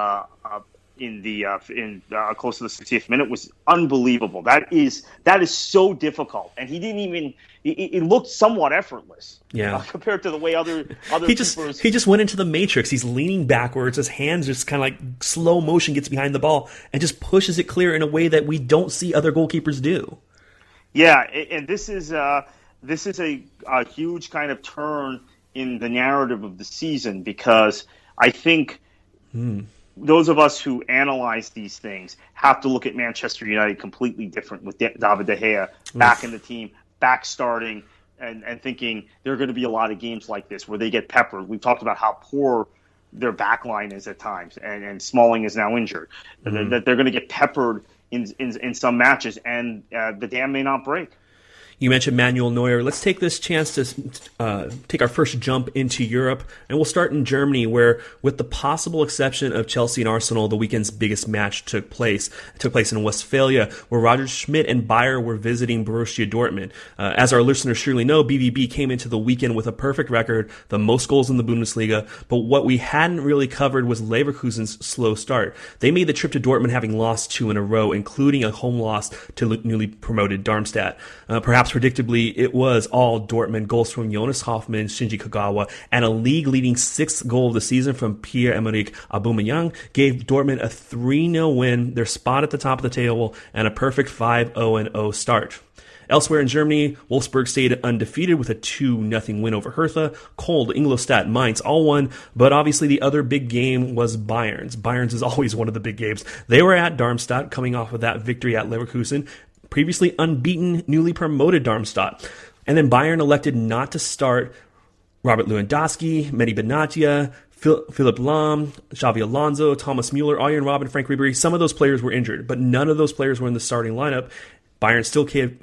in close to the 60th minute was unbelievable. That is so difficult, and he didn't even. It looked somewhat effortless, compared to the way other he just went into the matrix. He's leaning backwards, his hands just kind of like slow motion gets behind the ball and just pushes it clear in a way that we don't see other goalkeepers do. Yeah, and this is a huge kind of turn in the narrative of the season, because I think those of us who analyze these things have to look at Manchester United completely different with David De Gea back in the team, back starting, and thinking there are going to be a lot of games like this where they get peppered. We've talked about how poor their back line is at times, and Smalling is now injured. That they're going to get peppered in some matches, and the dam may not break. You mentioned Manuel Neuer. Let's take this chance to take our first jump into Europe, and we'll start in Germany, where, with the possible exception of Chelsea and Arsenal, the weekend's biggest match took place. It took place in Westphalia, where Roger Schmidt and Bayer were visiting Borussia Dortmund. As our listeners surely know, BVB came into the weekend with a perfect record, the most goals in the Bundesliga, but what we hadn't really covered was Leverkusen's slow start. They made the trip to Dortmund having lost 2 in a row, including a home loss to newly promoted Darmstadt. Perhaps perhaps predictably, it was all Dortmund. Goals from Jonas Hoffmann, Shinji Kagawa, and a league-leading sixth goal of the season from Pierre-Emerick Aubameyang gave Dortmund a 3-0 win, their spot at the top of the table, and a perfect 5-0 start. Elsewhere in Germany, Wolfsburg stayed undefeated with a 2-0 win over Hertha. Kold, Ingolstadt, Mainz all won, but obviously the other big game was Bayern's. Bayern's is always one of the big games. They were at Darmstadt, coming off of that victory at Leverkusen, previously unbeaten, newly promoted Darmstadt. And then Bayern elected not to start Robert Lewandowski, Mehdi Benatia, Philipp Lahm, Xavi Alonso, Thomas Müller, Arjen Robben, Frank Ribery. Some of those players were injured, but none of those players were in the starting lineup. Bayern still kept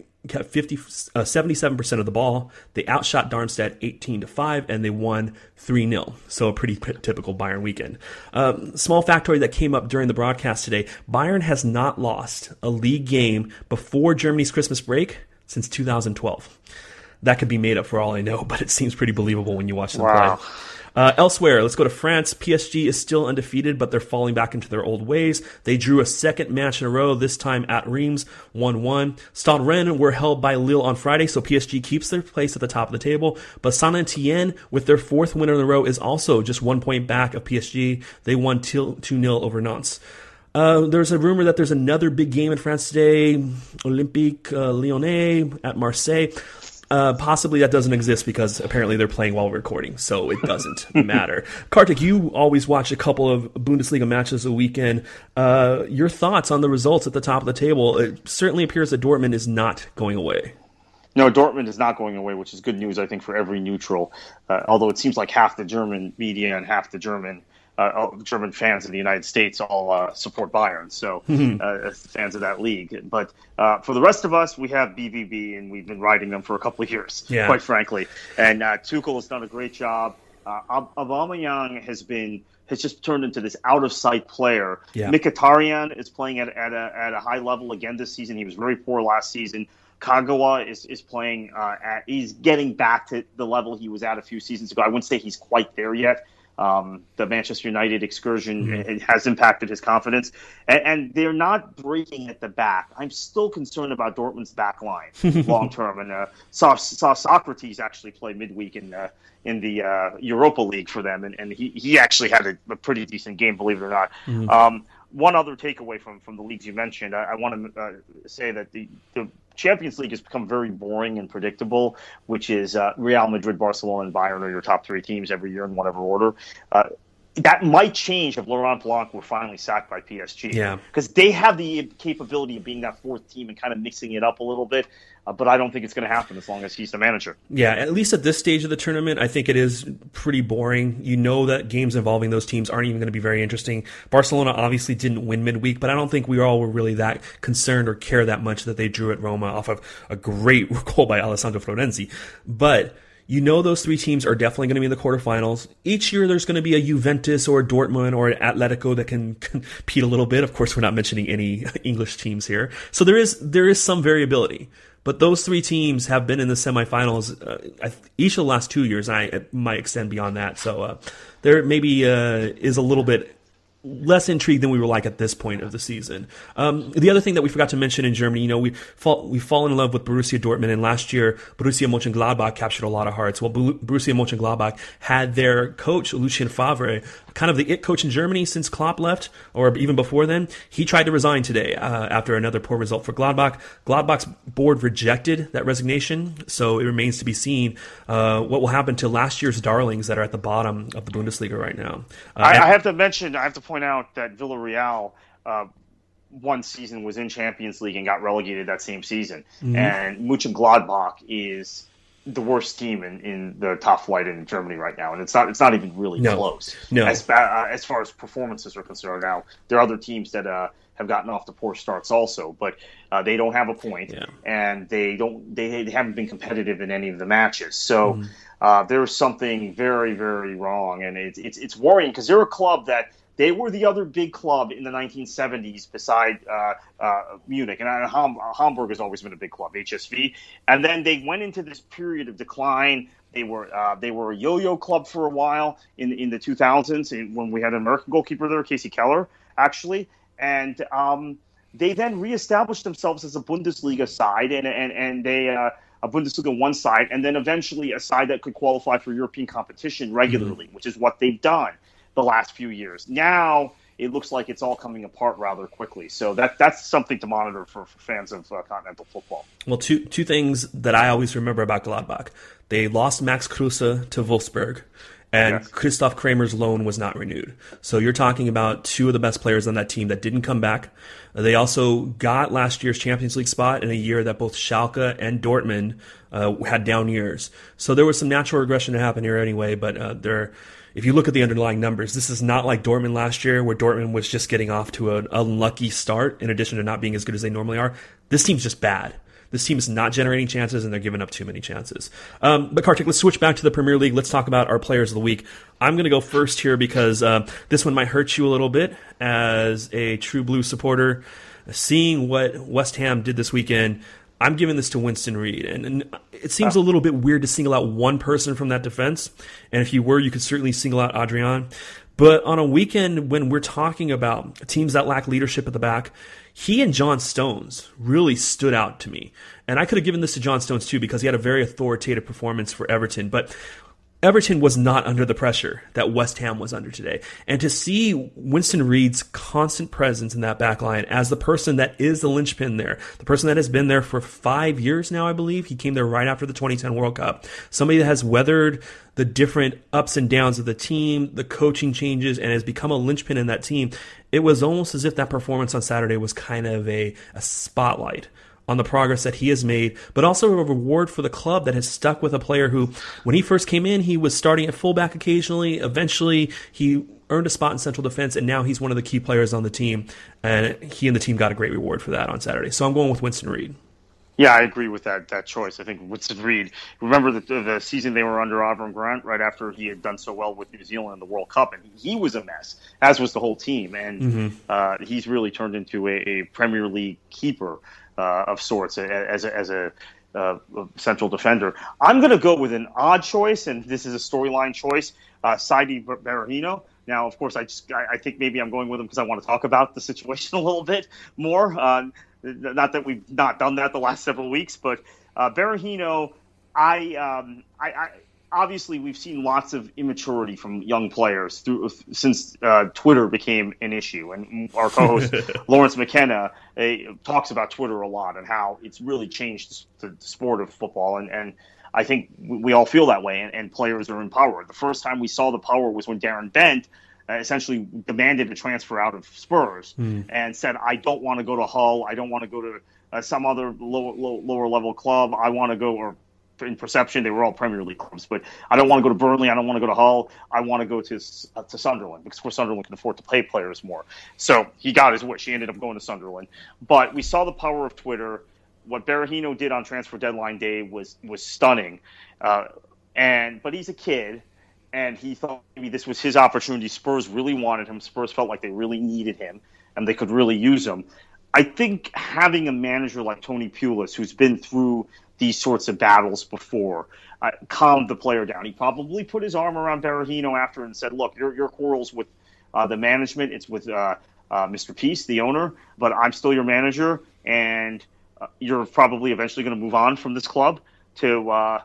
77% of the ball. They outshot Darmstadt 18-5, and they won 3-0. So a pretty typical Bayern weekend. Small factoid that came up during the broadcast today: Bayern has not lost a league game before Germany's Christmas break since 2012. That could be made up for all I know, but it seems pretty believable when you watch them play. Elsewhere, let's go to France. PSG is still undefeated, but they're falling back into their old ways. They drew a second match in a row, this time at Reims, 1-1. Stade Rennes were held by Lille on Friday, so PSG keeps their place at the top of the table. But Saint-Etienne, with their fourth win in a row, is also just 1 point back of PSG. They won 2-0 over Nantes. There's a rumor that there's another big game in France today, Olympique Lyonnais at Marseille. Possibly that doesn't exist because apparently they're playing while we're recording, so it doesn't matter. Kartik, you always watch a couple of Bundesliga matches a weekend. Your thoughts on the results at the top of the table? It certainly appears that Dortmund is not going away. No, Dortmund is not going away, which is good news, I think, for every neutral. Although it seems like half the German media and half the German fans in the United States all support Bayern, so fans of that league. But for the rest of us, we have BVB, and we've been riding them for a couple of years, quite frankly. And Tuchel has done a great job. Aubameyang has just turned into this out-of-sight player. Yeah. Mkhitaryan is playing at a high level again this season. He was very poor last season. Kagawa is playing he's getting back to the level he was at a few seasons ago. I wouldn't say he's quite there yet. The Manchester United excursion has impacted his confidence, and they're not breaking at the back. I'm still concerned about Dortmund's back line long term, and saw Socrates actually play midweek in the Europa League for them, and he actually had a pretty decent game, believe it or not. One other takeaway from the leagues you mentioned, I want to say that the Champions League has become very boring and predictable, which is Real Madrid, Barcelona, and Bayern are your top three teams every year in whatever order. That might change if Laurent Blanc were finally sacked by PSG. Yeah. Because they have the capability of being that fourth team and kind of mixing it up a little bit. But I don't think it's going to happen as long as he's the manager. Yeah, at least at this stage of the tournament, I think it is pretty boring. You know that games involving those teams aren't even going to be very interesting. Barcelona obviously didn't win midweek, but I don't think we all were really that concerned or care that much that they drew at Roma off of a great goal by Alessandro Florenzi. But you know those three teams are definitely going to be in the quarterfinals. Each year there's going to be a Juventus or a Dortmund or an Atletico that can compete a little bit. Of course, we're not mentioning any English teams here. So there is some variability. But those three teams have been in the semifinals each of the last 2 years, and it might extend beyond that. So there maybe is a little bit less intrigued than we were like at this point of the season. The other thing that we forgot to mention in Germany, you know, we've fallen in love with Borussia Dortmund, and last year Borussia Mönchengladbach captured a lot of hearts. Well, Borussia Mönchengladbach had their coach Lucien Favre, kind of the it coach in Germany since Klopp left, or even before then. He tried to resign today after another poor result for Gladbach. Gladbach's board rejected that resignation, so it remains to be seen what will happen to last year's darlings that are at the bottom of the Bundesliga right now. I have to point out that Villarreal one season was in Champions League and got relegated that same season. And Mönchengladbach is the worst team in the top flight in Germany right now, and it's not even really close. No. As far as performances are concerned. Now there are other teams that have gotten off to poor starts also, but they don't have a point, and they haven't been competitive in any of the matches. So there's something very, very wrong, and it's worrying because they're a club that. They were the other big club in the 1970s beside Munich. And Hamburg has always been a big club, HSV. And then they went into this period of decline. They were a yo-yo club for a while in the 2000s when we had an American goalkeeper there, Casey Keller, actually. And they then reestablished themselves as a Bundesliga side, and they a Bundesliga one side, and then eventually a side that could qualify for European competition regularly, which is what they've done the last few years. Now it looks like it's all coming apart rather quickly. So that's something to monitor for fans of continental football. Well, two things that I always remember about Gladbach. They lost Max Kruse to Wolfsburg, and Yes. Christoph Kramer's loan was not renewed. So you're talking about two of the best players on that team that didn't come back. They also got last year's Champions League spot in a year that both Schalke and Dortmund had down years. So there was some natural regression to happen here anyway, but if you look at the underlying numbers, this is not like Dortmund last year, where Dortmund was just getting off to an unlucky start in addition to not being as good as they normally are. This team's just bad. This team is not generating chances, and they're giving up too many chances. But Kartik, let's switch back to the Premier League. Let's talk about our players of the week. I'm going to go first here because this one might hurt you a little bit as a True Blue supporter. Seeing what West Ham did this weekend, I'm giving this to Winston Reid. And it seems a little bit weird to single out one person from that defense. And if you were, you could certainly single out Adrian. But on a weekend when we're talking about teams that lack leadership at the back, he and John Stones really stood out to me. And I could have given this to John Stones too because he had a very authoritative performance for Everton. But Everton was not under the pressure that West Ham was under today. And to see Winston Reid's constant presence in that back line as the person that is the linchpin there, the person that has been there for 5 years now, I believe. He came there right after the 2010 World Cup. Somebody that has weathered the different ups and downs of the team, the coaching changes, and has become a linchpin in that team. It was almost as if that performance on Saturday was kind of a spotlight on the progress that he has made, but also a reward for the club that has stuck with a player who, when he first came in, he was starting at fullback occasionally. Eventually, he earned a spot in central defense, and now he's one of the key players on the team. And he and the team got a great reward for that on Saturday. So I'm going with Winston Reid. Yeah, I agree with that choice. I think Winston Reid, remember the season they were under Avram Grant right after he had done so well with New Zealand in the World Cup, and he was a mess, as was the whole team. And he's really turned into a Premier League keeper of sorts as a central defender. I'm going to go with an odd choice, and this is a storyline choice, Saidi Berahino. Now, of course, I think maybe I'm going with him because I want to talk about the situation a little bit more. Not that we've not done that the last several weeks, but Berahino, obviously we've seen lots of immaturity from young players since Twitter became an issue, and our co-host Lawrence McKenna talks about Twitter a lot and how it's really changed the sport of football, and I think we all feel that way, and players are empowered. The first time we saw the power was when Darren Bent essentially demanded a transfer out of Spurs and said, I don't want to go to Hull, I don't want to go to some other lower level club, I want to go, or in perception, they were all Premier League clubs, but I don't want to go to Burnley, I don't want to go to Hull, I want to go to Sunderland, because Sunderland can afford to pay players more. So he got his wish, he ended up going to Sunderland. But we saw the power of Twitter. What Berahino did on transfer deadline day was stunning. But he's a kid, and he thought maybe this was his opportunity. Spurs really wanted him. Spurs felt like they really needed him, and they could really use him. I think having a manager like Tony Pulis, who's been through these sorts of battles before, calmed the player down. He probably put his arm around Berahino after and said, look, your quarrel's with the management. It's with Mr. Peace, the owner, but I'm still your manager, and you're probably eventually going to move on from this club to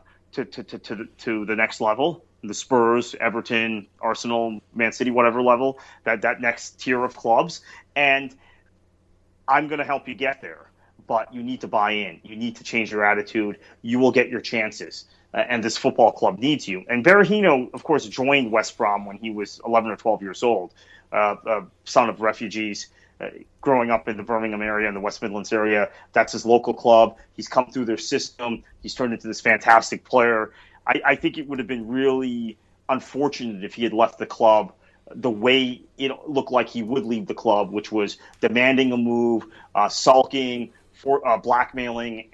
the next level, the Spurs, Everton, Arsenal, Man City, whatever level, that next tier of clubs. And I'm going to help you get there, but you need to buy in. You need to change your attitude. You will get your chances. And this football club needs you. And Berahino, of course, joined West Brom when he was 11 or 12 years old, son of refugees. Growing up in the Birmingham area and the West Midlands area, that's his local club. He's come through their system. He's turned into this fantastic player. I think it would have been really unfortunate if he had left the club the way it looked like he would leave the club, which was demanding a move, sulking, blackmailing,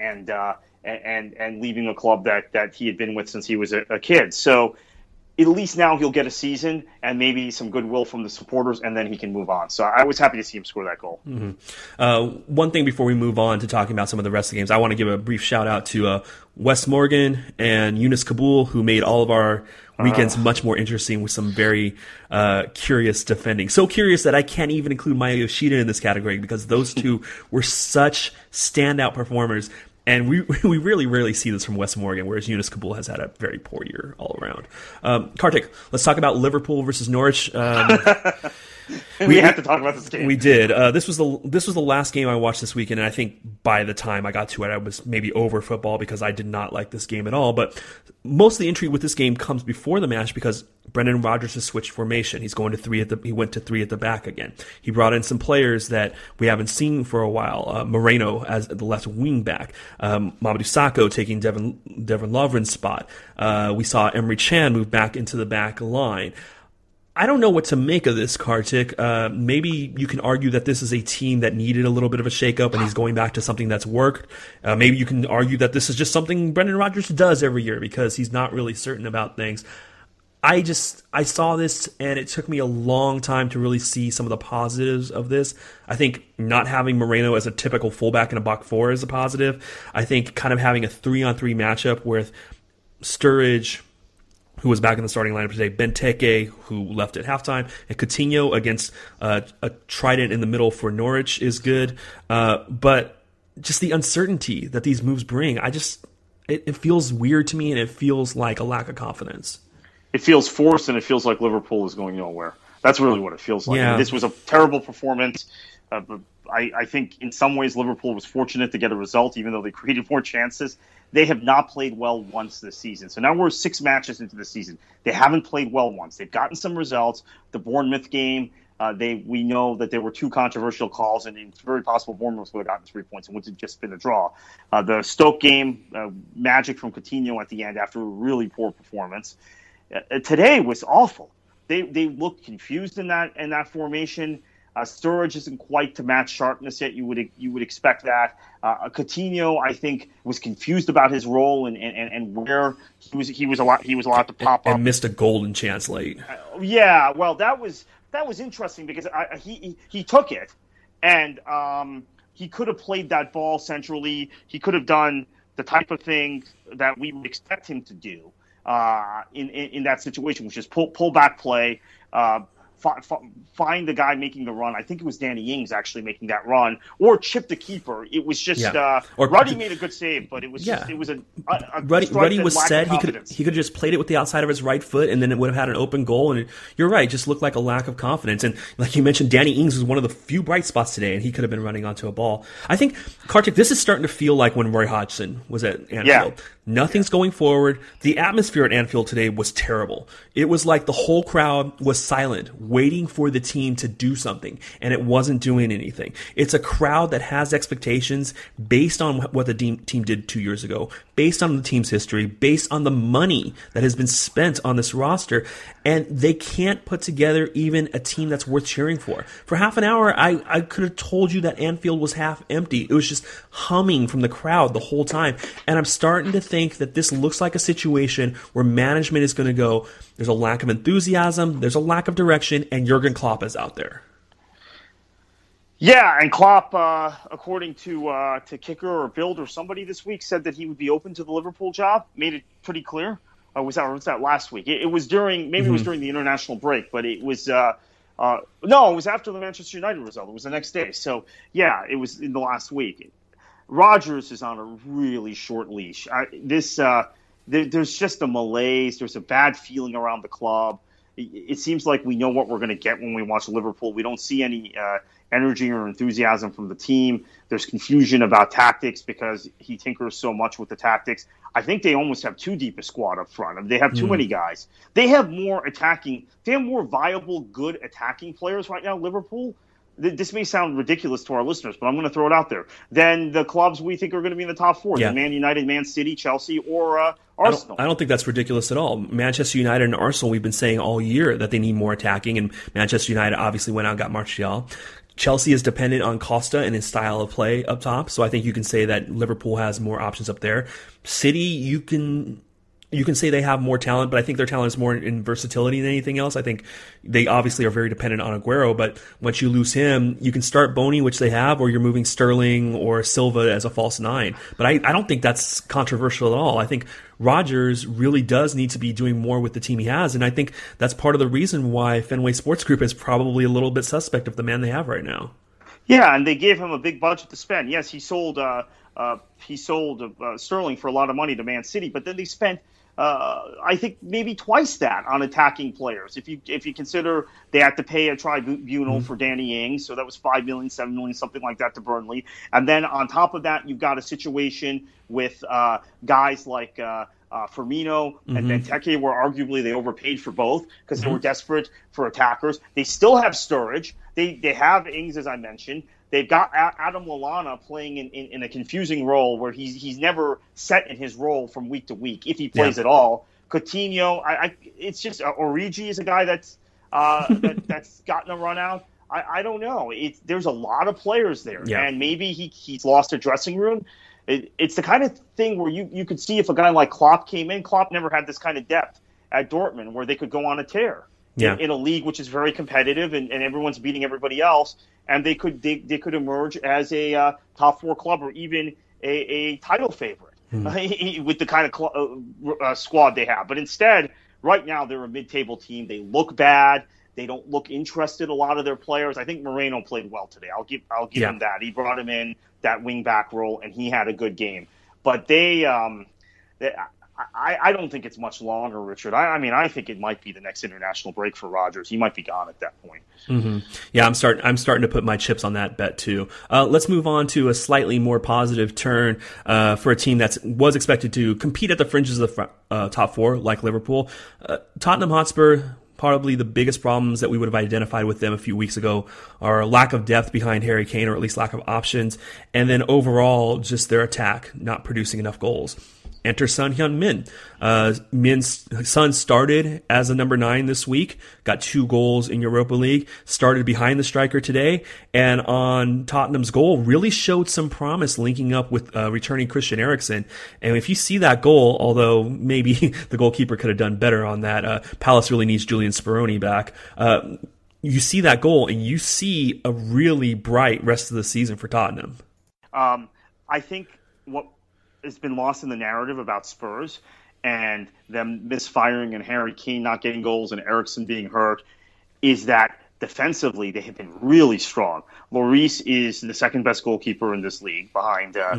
and leaving a club that he had been with since he was a kid. So at least now he'll get a season and maybe some goodwill from the supporters, and then he can move on. So I was happy to see him score that goal. One thing before we move on to talking about some of the rest of the games, I want to give a brief shout-out to Wes Morgan and Yunus Kabul, who made all of our weekends much more interesting with some very curious defending. So curious that I can't even include Maya Yoshida in this category because those two were such standout performers. And we we really rarely see this from Wes Morgan, whereas Yunus Kabul has had a very poor year all around. Kartik, let's talk about Liverpool versus Norwich. We have to talk about this game. We did. This was the last game I watched this weekend, and I think by the time I got to it, I was maybe over football because I did not like this game at all. But most of the intrigue with this game comes before the match because Brendan Rodgers has switched formation. He went to three at the back again. He brought in some players that we haven't seen for a while. Moreno as the left wing back. Mamadou Sakho taking Devin Lovren's spot. We saw Emery Chan move back into the back line. I don't know what to make of this, Kartik. Maybe you can argue that this is a team that needed a little bit of a shakeup and he's going back to something that's worked. Maybe you can argue that this is just something Brendan Rodgers does every year because he's not really certain about things. I saw this and it took me a long time to really see some of the positives of this. I think not having Moreno as a typical fullback in a back four is a positive. I think kind of having a 3-on-3 matchup with Sturridge, who was back in the starting lineup today, Benteke, who left at halftime, and Coutinho against a trident in the middle for Norwich is good. But just the uncertainty that these moves bring, it feels weird to me, and it feels like a lack of confidence. It feels forced, and it feels like Liverpool is going nowhere. That's really what it feels like. Yeah. I mean, this was a terrible performance. I think in some ways Liverpool was fortunate to get a result, even though they created more chances. They have not played well once this season. So now we're 6 matches into the season. They haven't played well once. They've gotten some results. The Bournemouth game, we know that there were 2 controversial calls, and it's very possible Bournemouth would have gotten 3 points and would have just been a draw. The Stoke game, magic from Coutinho at the end after a really poor performance. Today was awful. They looked confused in that formation. Sturridge isn't quite to match sharpness yet. You would expect that. Coutinho, I think, was confused about his role and where he was allowed to pop up and missed a golden chance late. Yeah, well, that was interesting because he took it and he could have played that ball centrally. He could have done the type of thing that we would expect him to do in that situation, which is pull back play. Find the guy making the run. I think it was Danny Ings actually making that run, or chip the keeper. It was just Ruddy made a good save, but it was just, it was a Ruddy was set. He could have just played it with the outside of his right foot, and then it would have had an open goal. And you're right, it just looked like a lack of confidence. And like you mentioned, Danny Ings was one of the few bright spots today, and he could have been running onto a ball. I think, Kartik, this is starting to feel like when Roy Hodgson was at Anfield. Yeah. Nothing's going forward. The atmosphere at Anfield today was terrible. It was like the whole crowd was silent, waiting for the team to do something, and it wasn't doing anything. It's a crowd that has expectations based on what the team did 2 years ago, based on the team's history, based on the money that has been spent on this roster, and they can't put together even a team that's worth cheering for. For half an hour, I could have told you that Anfield was half empty. It was just humming from the crowd the whole time, and I'm starting to think that this looks like a situation where management is going to go, there's a lack of enthusiasm, there's a lack of direction, and Jurgen Klopp is out there. Yeah, and Klopp, according to Kicker or Bild or somebody this week, said that he would be open to the Liverpool job. Made it pretty clear. Was that last week? It was during it was during the international break, but it was no, it was after the Manchester United result. It was the next day. So yeah, it was in the last week. Rodgers is on a really short leash. There's just a malaise. There's a bad feeling around the club. It seems like we know what we're going to get when we watch Liverpool. We don't see any energy or enthusiasm from the team. There's confusion about tactics because he tinkers so much with the tactics. I think they almost have too deep a squad up front. I mean, they have too many guys. They have more viable, good attacking players right now, Liverpool. This may sound ridiculous to our listeners, but I'm going to throw it out there. Then the clubs we think are going to be in the top 4, the Man United, Man City, Chelsea, or Arsenal. I don't think that's ridiculous at all. Manchester United and Arsenal, we've been saying all year that they need more attacking, and Manchester United obviously went out and got Martial. Chelsea is dependent on Costa and his style of play up top, so I think you can say that Liverpool has more options up there. City, you can say they have more talent, but I think their talent is more in versatility than anything else. I think they obviously are very dependent on Aguero, but once you lose him, you can start Boney, which they have, or you're moving Sterling or Silva as a false 9. But I don't think that's controversial at all. I think Rodgers really does need to be doing more with the team he has, and I think that's part of the reason why Fenway Sports Group is probably a little bit suspect of the man they have right now. Yeah, and they gave him a big budget to spend. Yes, he sold he sold Sterling for a lot of money to Man City, but then they spent I think maybe twice that on attacking players. If you consider they had to pay a tribunal for Danny Ings, so that was $5 million, $7 million, something like that to Burnley. And then on top of that, you've got a situation with guys like Firmino and Benteke, where arguably they overpaid for both because they were desperate for attackers. They still have Sturridge. They have Ings, as I mentioned. They've got Adam Lallana playing in a confusing role where he's never set in his role from week to week, if he plays at all. Coutinho, it's just Origi is a guy that's gotten a run out. I don't know. There's a lot of players there, and maybe he's lost a dressing room. It's the kind of thing where you could see if a guy like Klopp came in. Klopp never had this kind of depth at Dortmund where they could go on a tear. In a league which is very competitive and everyone's beating everybody else, and they could emerge as a top four club or even a title favorite with the kind of squad they have. But instead, right now they're a mid-table team. They look bad. They don't look interested. A lot of their players. I think Moreno played well today. I'll give him that. He brought him in that wing back role and he had a good game. But I don't think it's much longer, Richard. I mean, I think it might be the next international break for Rodgers. He might be gone at that point. Yeah, I'm starting to put my chips on that bet too. Let's move on to a slightly more positive turn for a team that was expected to compete at the fringes of the top four, like Liverpool. Tottenham Hotspur. Probably the biggest problems that we would have identified with them a few weeks ago are lack of depth behind Harry Kane, or at least lack of options, and then overall just their attack not producing enough goals. Enter Son Heung-min. Son started as a number 9 this week, got 2 goals in Europa League, started behind the striker today, and on Tottenham's goal really showed some promise linking up with returning Christian Eriksen. And if you see that goal, although maybe the goalkeeper could have done better on that, Palace really needs Julian Speroni back. You see that goal and you see a really bright rest of the season for Tottenham. I think what has been lost in the narrative about Spurs and them misfiring and Harry Kane not getting goals and Eriksen being hurt is that defensively they have been really strong. Lloris is the second best goalkeeper in this league behind De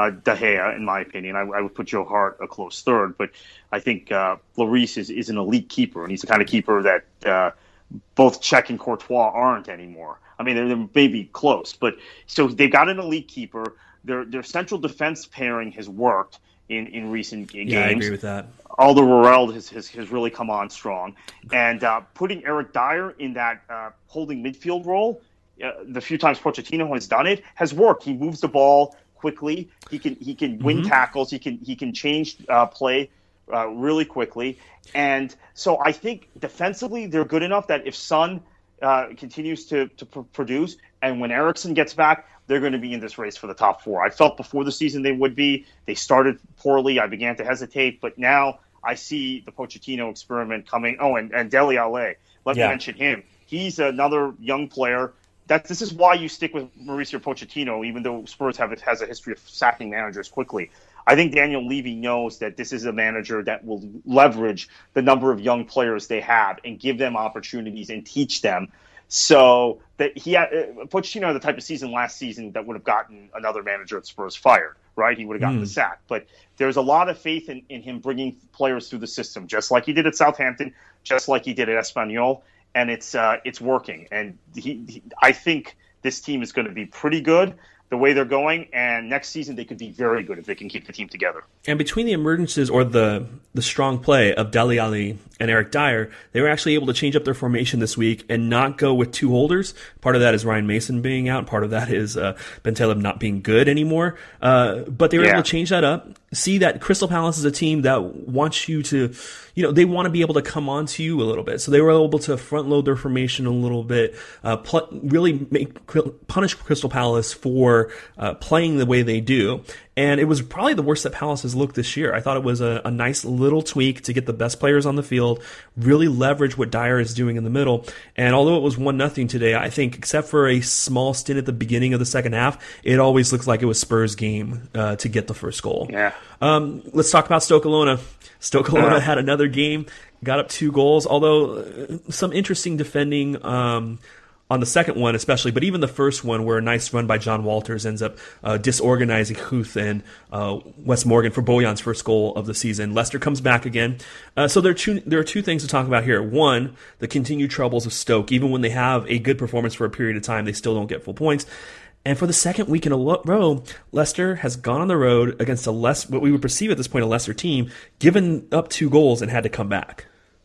Gea, in my opinion. I would put Joe Hart a close third, but I think Lloris is an elite keeper, and he's the kind of keeper that both Cech and Courtois aren't anymore. I mean, they're maybe close, but so they've got an elite keeper. Their central defense pairing has worked in recent games. Yeah, I agree with that. Alderweireld has really come on strong. And putting Eric Dyer in that holding midfield role, the few times Pochettino has done it, has worked. He moves the ball quickly. He can win tackles. He can change play really quickly. And so I think defensively they're good enough that if Son continues to produce, and when Eriksen gets back, they're going to be in this race for the top 4. I felt before the season they would be. They started poorly. I began to hesitate, but now I see the Pochettino experiment coming. Oh, and Dele Alli. Let me mention him. He's another young player. This is why you stick with Mauricio Pochettino, even though Spurs has a history of sacking managers quickly. I think Daniel Levy knows that this is a manager that will leverage the number of young players they have and give them opportunities and teach them. So that Pochettino had the type of season last season that would have gotten another manager at Spurs fired, right? He would have gotten the sack. But there's a lot of faith in him bringing players through the system, just like he did at Southampton, just like he did at Espanyol, and it's working. And I think this team is going to be pretty good the way they're going, and next season they could be very good if they can keep the team together. And between the emergences or the strong play of Dele Alli and Eric Dyer, they were actually able to change up their formation this week and not go with 2 holders. Part of that is Ryan Mason being out. Part of that is Ben Taleb not being good anymore. But they were able to change that up. See that Crystal Palace is a team that wants you to, they want to be able to come on to you a little bit. So they were able to front load their formation a little bit, really punish Crystal Palace for playing the way they do. And it was probably the worst that Palace has looked this year. I thought it was a nice little tweak to get the best players on the field, really leverage what Dyer is doing in the middle. And although it was 1-0 today, I think except for a small stint at the beginning of the second half, it always looks like it was Spurs' game to get the first goal. Yeah. Let's talk about Stoke Alona. Stoke Alona had another game, got up 2 goals, although some interesting defending on the second one especially, but even the first one where a nice run by John Walters ends up disorganizing Huth and Wes Morgan for Bojan's first goal of the season. Leicester comes back again. So there are two things to talk about here. One, the continued troubles of Stoke. Even when they have a good performance for a period of time, they still don't get full points. And for the second week in a row, Leicester has gone on the road against what we would perceive at this point a lesser team, given up 2 goals and had to come back.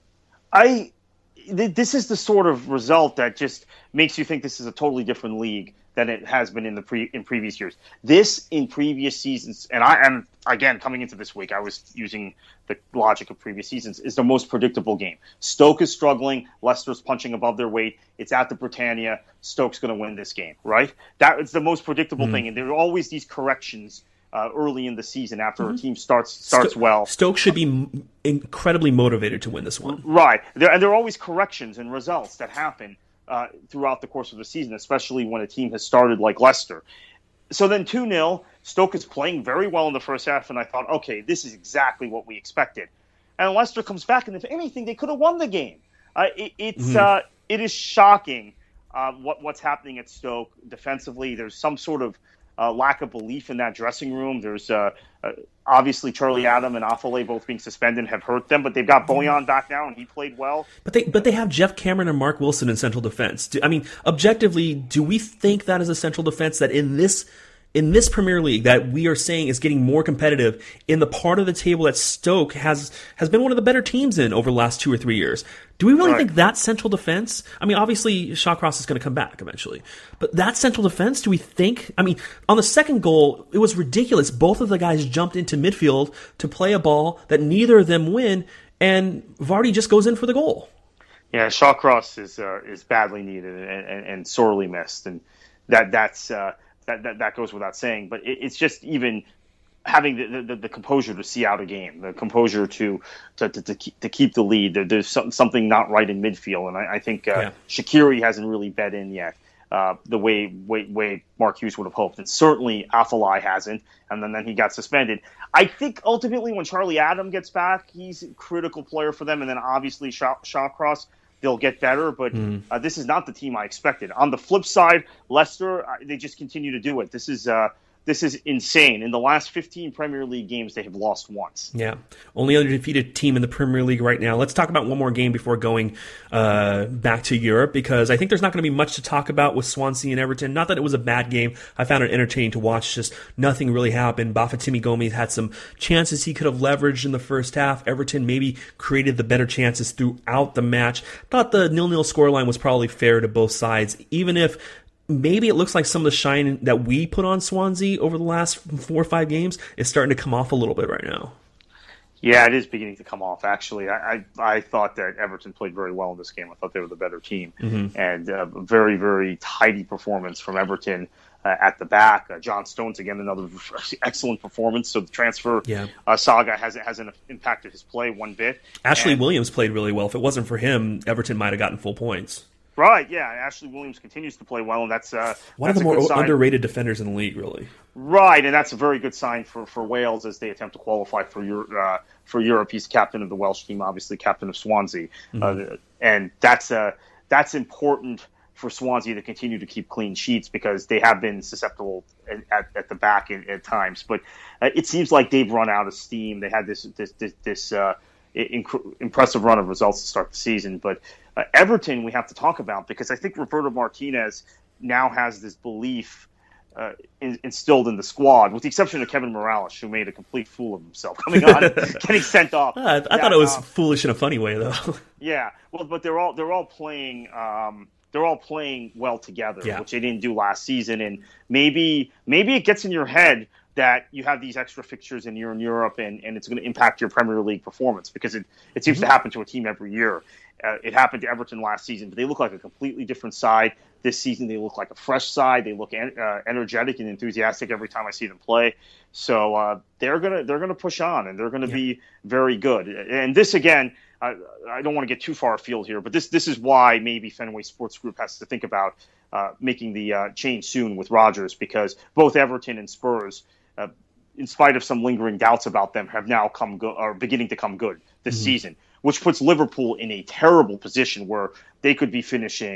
This is the sort of result that just makes you think this is a totally different league than it has been in previous years. This in previous seasons, and again coming into this week, I was using the logic of previous seasons, is the most predictable game. Stoke is struggling, Leicester's punching above their weight. It's at the Britannia. Stoke's going to win this game, right? It's the most predictable thing, and there are always these corrections early in the season after a team starts well. Stoke should be incredibly motivated to win this one. Right. There are always corrections and results that happen throughout the course of the season, especially when a team has started like Leicester. So then 2-0, Stoke is playing very well in the first half, and I thought, okay, this is exactly what we expected. And Leicester comes back, and if anything, they could have won the game. It is shocking what's happening at Stoke defensively. There's some sort of lack of belief in that dressing room. There's obviously Charlie Adam and Affolay both being suspended have hurt them, but they've got Bojan back now, and he played well. But they have Jeff Cameron and Mark Wilson in central defense. Objectively, do we think that is a central defense that in this Premier League that we are saying is getting more competitive in the part of the table that Stoke has been one of the better teams in over the last 2 or 3 years? Do we really think that central defense? Obviously, Shawcross is going to come back eventually. But that central defense, do we think? On the second goal, it was ridiculous. Both of the guys jumped into midfield to play a ball that neither of them win, and Vardy just goes in for the goal. Yeah, Shawcross is badly needed and sorely missed, and that goes without saying. But it's just even having the composure to see out a game, the composure to keep the lead. There's something not right in midfield, and I think Shaqiri hasn't really bet in yet the way Mark Hughes would have hoped, and certainly Affolay hasn't. And then he got suspended. I think ultimately when Charlie Adam gets back, he's a critical player for them, and then obviously Shawcross. They'll get better, but this is not the team I expected. On the flip side, Leicester, they just continue to do it. This is insane. In the last 15 Premier League games, they have lost once. Yeah, only other defeated team in the Premier League right now. Let's talk about one more game before going back to Europe, because I think there's not going to be much to talk about with Swansea and Everton. Not that it was a bad game. I found it entertaining to watch. Just nothing really happened. Bafétimbi Gomis had some chances he could have leveraged in the first half. Everton maybe created the better chances throughout the match. Thought the 0-0 scoreline was probably fair to both sides, even if maybe it looks like some of the shine that we put on Swansea over the last 4 or 5 games is starting to come off a little bit right now. Yeah, it is beginning to come off, actually. I thought that Everton played very well in this game. I thought they were the better team. And a very, very tidy performance from Everton at the back. John Stones, again, another excellent performance. So the transfer saga hasn't impacted his play one bit. Ashley Williams played really well. If it wasn't for him, Everton might have gotten full points. Right, yeah. Ashley Williams continues to play well, and that's one of the more underrated defenders in the league, really. Right, and that's a very good sign for Wales as they attempt to qualify for Europe. He's captain of the Welsh team, obviously captain of Swansea, and that's important for Swansea to continue to keep clean sheets because they have been susceptible at the back at times. But it seems like they've run out of steam. They had this impressive run of results to start the season, but Everton we have to talk about because I think Roberto Martinez now has this belief instilled in the squad, with the exception of Kevin Morales, who made a complete fool of himself coming on and getting sent off. I thought it was foolish in a funny way, though. Yeah, well, but they're all playing well together, which they didn't do last season, and maybe it gets in your head that you have these extra fixtures and you're in Europe and it's going to impact your Premier League performance because it seems to happen to a team every year. It happened to Everton last season, but they look like a completely different side. This season, they look like a fresh side. They look energetic and enthusiastic every time I see them play. So they're gonna push on and they're gonna be very good. And this again, I don't want to get too far afield here, but this is why maybe Fenway Sports Group has to think about making the change soon with Rodgers, because both Everton and Spurs, in spite of some lingering doubts about them, have now are beginning to come good this season, which puts Liverpool in a terrible position where they could be finishing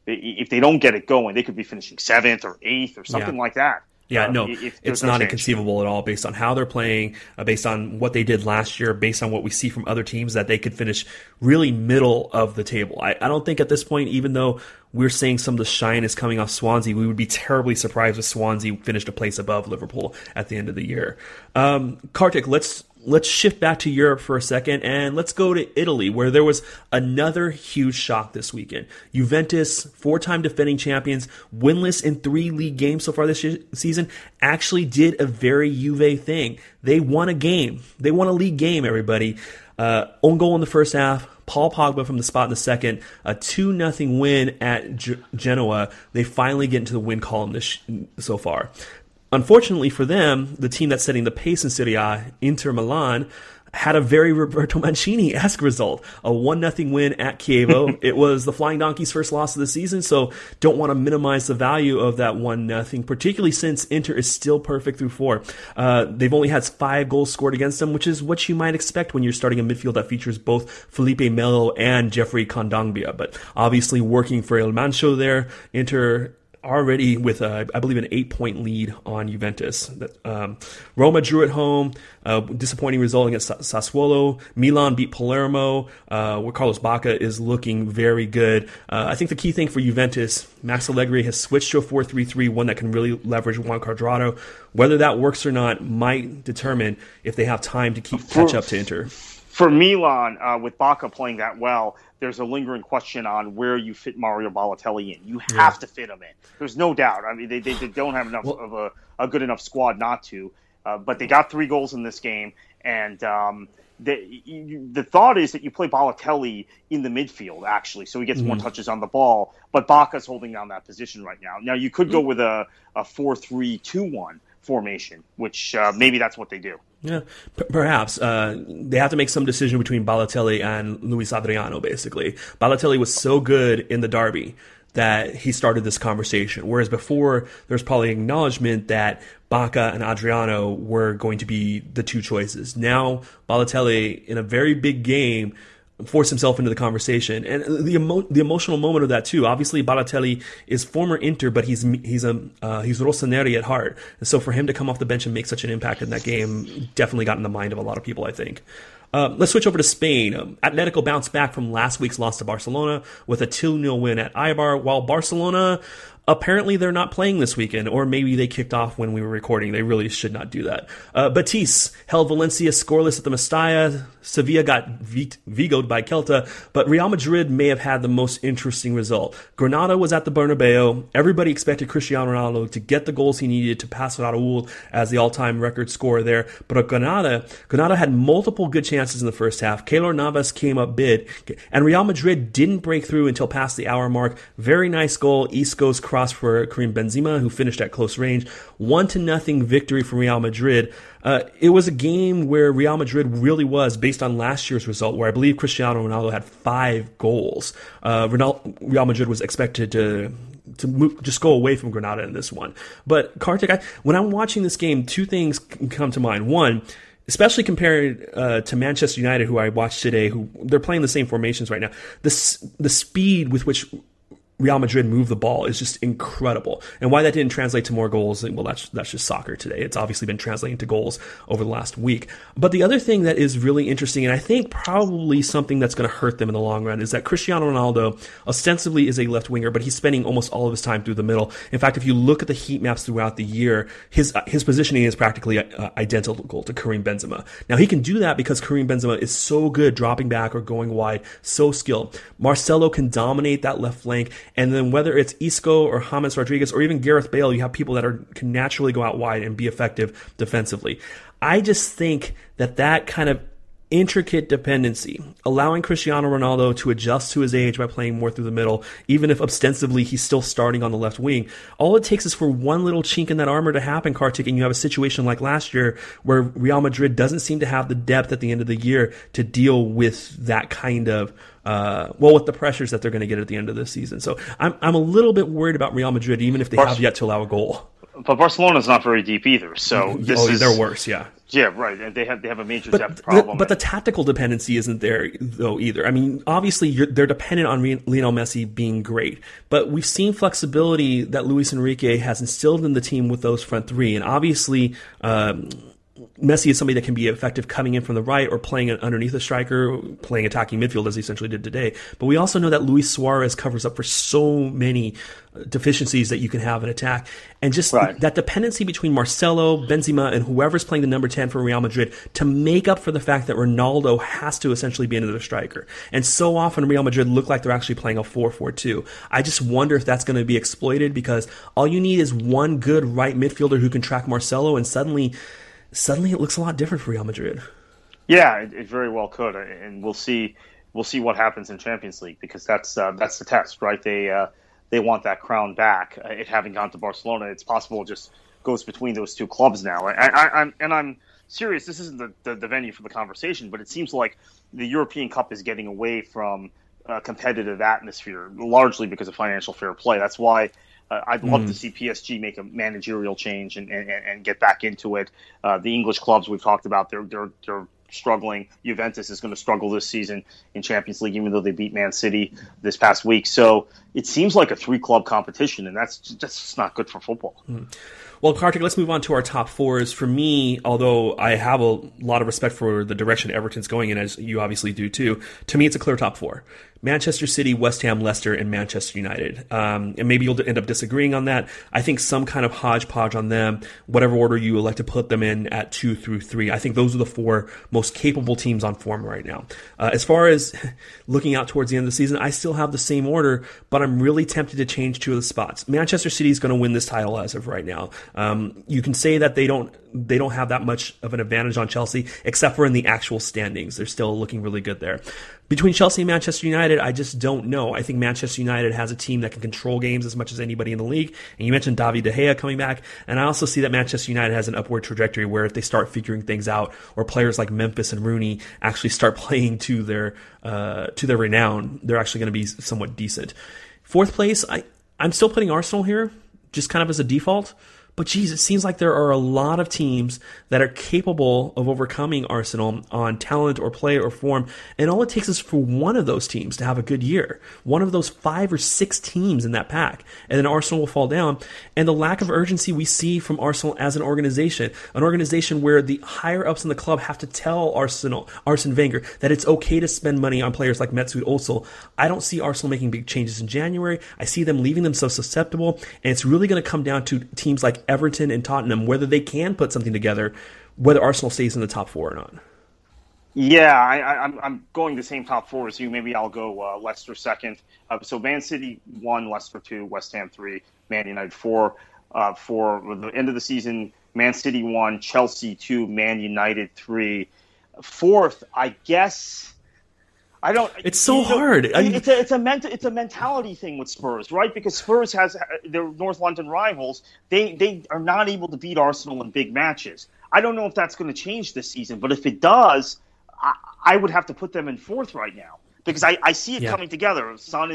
if they don't get it going, they could be finishing 7th or 8th or something like that. Yeah, no, it's not inconceivable at all based on how they're playing, based on what they did last year, based on what we see from other teams, that they could finish really middle of the table. I don't think at this point, even though we're seeing some of the shine is coming off Swansea, we would be terribly surprised if Swansea finished a place above Liverpool at the end of the year. Kartik, let's shift back to Europe for a second, and let's go to Italy, where there was another huge shock this weekend. Juventus, 4-time defending champions, winless in 3 league games so far this season, actually did a very Juve thing. They won a game. They won a league game, everybody. Own goal in the first half, Paul Pogba from the spot in the second, a 2-0 win at Genoa. They finally get into the win column so far. Unfortunately for them, the team that's setting the pace in Serie A, Inter Milan, had a very Roberto Mancini-esque result, a 1-0 win at Chievo. It was the Flying Donkeys' first loss of the season, so don't want to minimize the value of that 1-0, particularly since Inter is still perfect through 4. They've only had 5 goals scored against them, which is what you might expect when you're starting a midfield that features both Felipe Melo and Jeffrey Kondogbia. But obviously working for El Mancho there, Inter already with, I believe, an 8-point lead on Juventus. Roma drew at home, disappointing result against Sassuolo. Milan beat Palermo, where Carlos Bacca is looking very good. I think the key thing for Juventus, Max Allegri has switched to a 4-3-3, one that can really leverage Juan Cuadrado. Whether that works or not might determine if they have time to catch up to Inter. For Milan, with Bacca playing that well, there's a lingering question on where you fit Mario Balotelli in. You have to fit him in. There's no doubt. I mean, they don't have enough of a good enough squad not to. But they got 3 goals in this game, and the thought is that you play Balotelli in the midfield, actually, so he gets more touches on the ball. But Bacca's holding down that position right now. Now, you could go with a 4-3-2-1 formation, which maybe that's what they do. Yeah, perhaps. They have to make some decision between Balotelli and Luis Adriano, basically. Balotelli was so good in the derby that he started this conversation, whereas before there's probably acknowledgement that Bacca and Adriano were going to be the 2 choices. Now, Balotelli, in a very big game, force himself into the conversation, and the emotional moment of that too. Obviously, Balotelli is former Inter, but he's Rossoneri at heart, and so for him to come off the bench and make such an impact in that game definitely got in the mind of a lot of people, I think. Let's switch over to Spain. Atletico bounced back from last week's loss to Barcelona with a 2-0 win at Eibar, while Barcelona, apparently they're not playing this weekend, or maybe they kicked off when we were recording. They really should not do that. Betis held Valencia scoreless at the Mestalla. Sevilla got vigoed by Celta, but Real Madrid may have had the most interesting result. Granada was at the Bernabeu. Everybody expected Cristiano Ronaldo to get the goals he needed to pass Raúl as the all-time record scorer there, but Granada had multiple good chances in the first half. Keylor Navas came up big, and Real Madrid didn't break through until past the hour mark. Very nice goal. Isco's cross for Karim Benzema, who finished at close range. 1-0 victory for Real Madrid. It was a game where Real Madrid really was, based on last year's result, where I believe Cristiano Ronaldo had 5 goals. Real Madrid was expected to just go away from Granada in this one. But Kartik, when I'm watching this game, 2 things come to mind. One, especially compared to Manchester United, who I watched today, who they're playing the same formations right now. The speed with which Real Madrid moved the ball is just incredible. And why that didn't translate to more goals, well, that's just soccer today. It's obviously been translating to goals over the last week. But the other thing that is really interesting, and I think probably something that's going to hurt them in the long run, is that Cristiano Ronaldo ostensibly is a left winger, but he's spending almost all of his time through the middle. In fact, if you look at the heat maps throughout the year, his positioning is practically identical to Karim Benzema. Now, he can do that because Karim Benzema is so good dropping back or going wide, so skilled. Marcelo can dominate that left flank. And then whether it's Isco or James Rodriguez or even Gareth Bale, you have people that can naturally go out wide and be effective defensively. I just think that kind of intricate dependency, allowing Cristiano Ronaldo to adjust to his age by playing more through the middle, even if ostensibly he's still starting on the left wing, all it takes is for one little chink in that armor to happen, Kartik, and you have a situation like last year where Real Madrid doesn't seem to have the depth at the end of the year to deal with that kind of with the pressures that they're going to get at the end of this season. So I'm a little bit worried about Real Madrid, even if they have yet to allow a goal. But Barcelona's not very deep either, so they're worse, yeah. Yeah, right. And they have a major depth problem. But the tactical dependency isn't there though either. I mean, obviously they're dependent on Lionel Messi being great, but we've seen flexibility that Luis Enrique has instilled in the team with those front three, and obviously. Messi is somebody that can be effective coming in from the right or playing underneath a striker, playing attacking midfield as he essentially did today. But we also know that Luis Suarez covers up for so many deficiencies that you can have in attack. And just that dependency between Marcelo, Benzema, and whoever's playing the number 10 for Real Madrid to make up for the fact that Ronaldo has to essentially be another striker. And so often Real Madrid look like they're actually playing a 4-4-2. I just wonder if that's going to be exploited because all you need is one good right midfielder who can track Marcelo, and suddenly it looks a lot different for Real Madrid. Yeah, it very well could, and we'll see what happens in Champions League because that's the test, right? They want that crown back. It having gone to Barcelona, it's possible it just goes between those two clubs now. I'm serious. This isn't the venue for the conversation, but it seems like the European Cup is getting away from a competitive atmosphere, largely because of financial fair play. That's why. I'd love to see PSG make a managerial change and get back into it. The English clubs we've talked about, they're struggling. Juventus is going to struggle this season in Champions League, even though they beat Man City this past week. So it seems like a 3-club competition, and that's just not good for football. Well, Kartik, let's move on to our top fours. For me, although I have a lot of respect for the direction Everton's going in, as you obviously do too, to me it's a clear top four. Manchester City, West Ham, Leicester, and Manchester United. And maybe you'll end up disagreeing on that. I think some kind of hodgepodge on them, whatever order you elect to put them in at 2 through 3. I think those are the 4 most capable teams on form right now. As far as looking out towards the end of the season, I still have the same order, but I'm really tempted to change 2 of the spots. Manchester City is going to win this title as of right now. You can say that they don't have that much of an advantage on Chelsea, except for in the actual standings. They're still looking really good there. Between Chelsea and Manchester United, I just don't know. I think Manchester United has a team that can control games as much as anybody in the league. And you mentioned David De Gea coming back. And I also see that Manchester United has an upward trajectory where if they start figuring things out, or players like Memphis and Rooney actually start playing to their renown, they're actually going to be somewhat decent. 4th place, I'm still putting Arsenal here, just kind of as a default. But geez, it seems like there are a lot of teams that are capable of overcoming Arsenal on talent or play or form. And all it takes is for one of those teams to have a good year. One of those 5 or 6 teams in that pack. And then Arsenal will fall down. And the lack of urgency we see from Arsenal as an organization where the higher ups in the club have to tell Arsene Wenger that it's okay to spend money on players like Mesut Ozil. I don't see Arsenal making big changes in January. I see them leaving themselves susceptible. And it's really going to come down to teams like Everton and Tottenham, whether they can put something together, whether Arsenal stays in the top 4 or not. Yeah, I'm going the same top 4 as you. Maybe I'll go Leicester second. So Man City 1, Leicester 2, West Ham 3, Man United 4. For the end of the season, Man City 1, Chelsea 2, Man United 3. 4th, I guess. I don't. It's so hard. It's a mentality thing with Spurs, right? Because Spurs has their North London rivals. They are not able to beat Arsenal in big matches. I don't know if that's going to change this season, but if it does, I would have to put them in 4th right now because I see it coming together. Son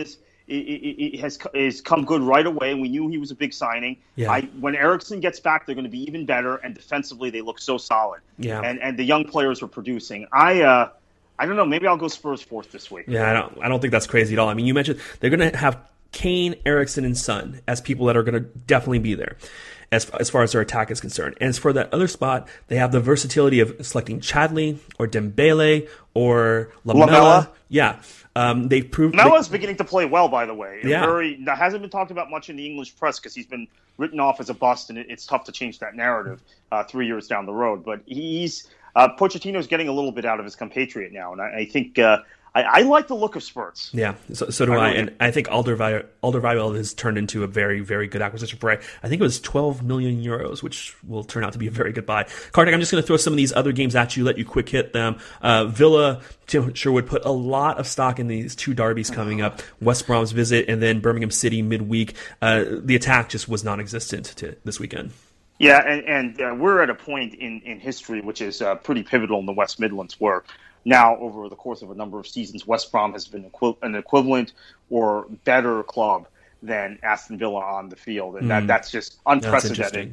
has come good right away. We knew he was a big signing. Yeah. When Eriksen gets back, they're going to be even better, and defensively they look so solid. Yeah. And the young players are producing. I don't know. Maybe I'll go Spurs 4th this week. Yeah, I don't think that's crazy at all. I mean, you mentioned they're going to have Kane, Eriksen, and Son as people that are going to definitely be there as far as their attack is concerned. And as for that other spot, they have the versatility of selecting Chadli or Dembele or Lamela. Yeah. They've proved Lamela's beginning to play well, by the way. Yeah. That hasn't been talked about much in the English press because he's been written off as a bust, and it's tough to change that narrative 3 years down the road. But Pochettino's getting a little bit out of his compatriot now, and I think I like the look of Spurs. Yeah, so do I. And I think Alderweireld has turned into a very, very good acquisition for, I think it was 12 million euros, which will turn out to be a very good buy. Kartik, I'm just going to throw some of these other games at you, let you quick hit them. Villa, Tim Sherwood put a lot of stock in these 2 derbies coming up, West Brom's visit and then Birmingham City midweek. The attack just was non-existent this weekend. Yeah, and we're at a point in history which is pretty pivotal in the West Midlands where now, over the course of a number of seasons, West Brom has been an equivalent or better club than Aston Villa on the field, and that's just unprecedented.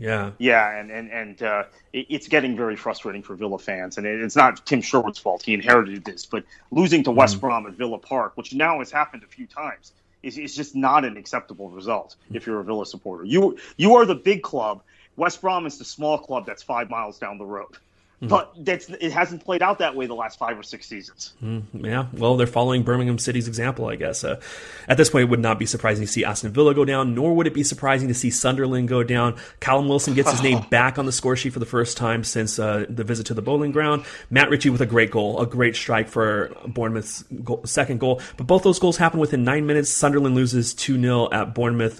It's getting very frustrating for Villa fans, and it's not Tim Sherwood's fault. He inherited this, but losing to West Brom at Villa Park, which now has happened a few times, is just not an acceptable result if you're a Villa supporter. You are the big club. West Brom is the small club that's 5 miles down the road. But it hasn't played out that way the last 5 or 6 seasons. Yeah, well, they're following Birmingham City's example, I guess. At this point, it would not be surprising to see Aston Villa go down, nor would it be surprising to see Sunderland go down. Callum Wilson gets his name back on the score sheet for the first time since the visit to the Bowling Ground. Matt Ritchie with a great goal, a great strike for Bournemouth's second goal. But both those goals happen within 9 minutes. Sunderland loses 2-0 at Bournemouth.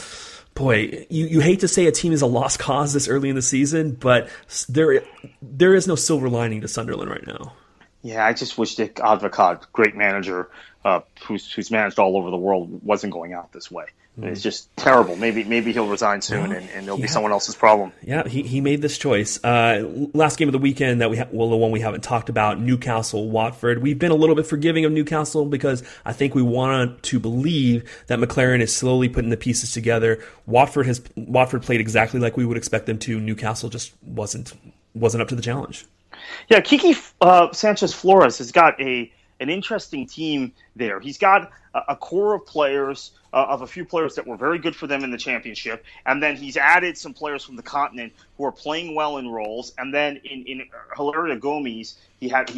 Boy, you hate to say a team is a lost cause this early in the season, but there is no silver lining to Sunderland right now. Yeah, I just wish Dick Advocaat, great manager, who's managed all over the world, wasn't going out this way. It's just terrible. Maybe he'll resign soon, and it'll be someone else's problem. Yeah, he made this choice. Last game of the weekend that the one we haven't talked about, Newcastle Watford. We've been a little bit forgiving of Newcastle because I think we want to believe that McLaren is slowly putting the pieces together. Watford played exactly like we would expect them to. Newcastle just wasn't up to the challenge. Yeah, Kiki Sanchez Flores has got an interesting team there. He's got a core of players, of a few players that were very good for them in the championship, and then he's added some players from the continent who are playing well in roles. And then in Hilario Gomes, he had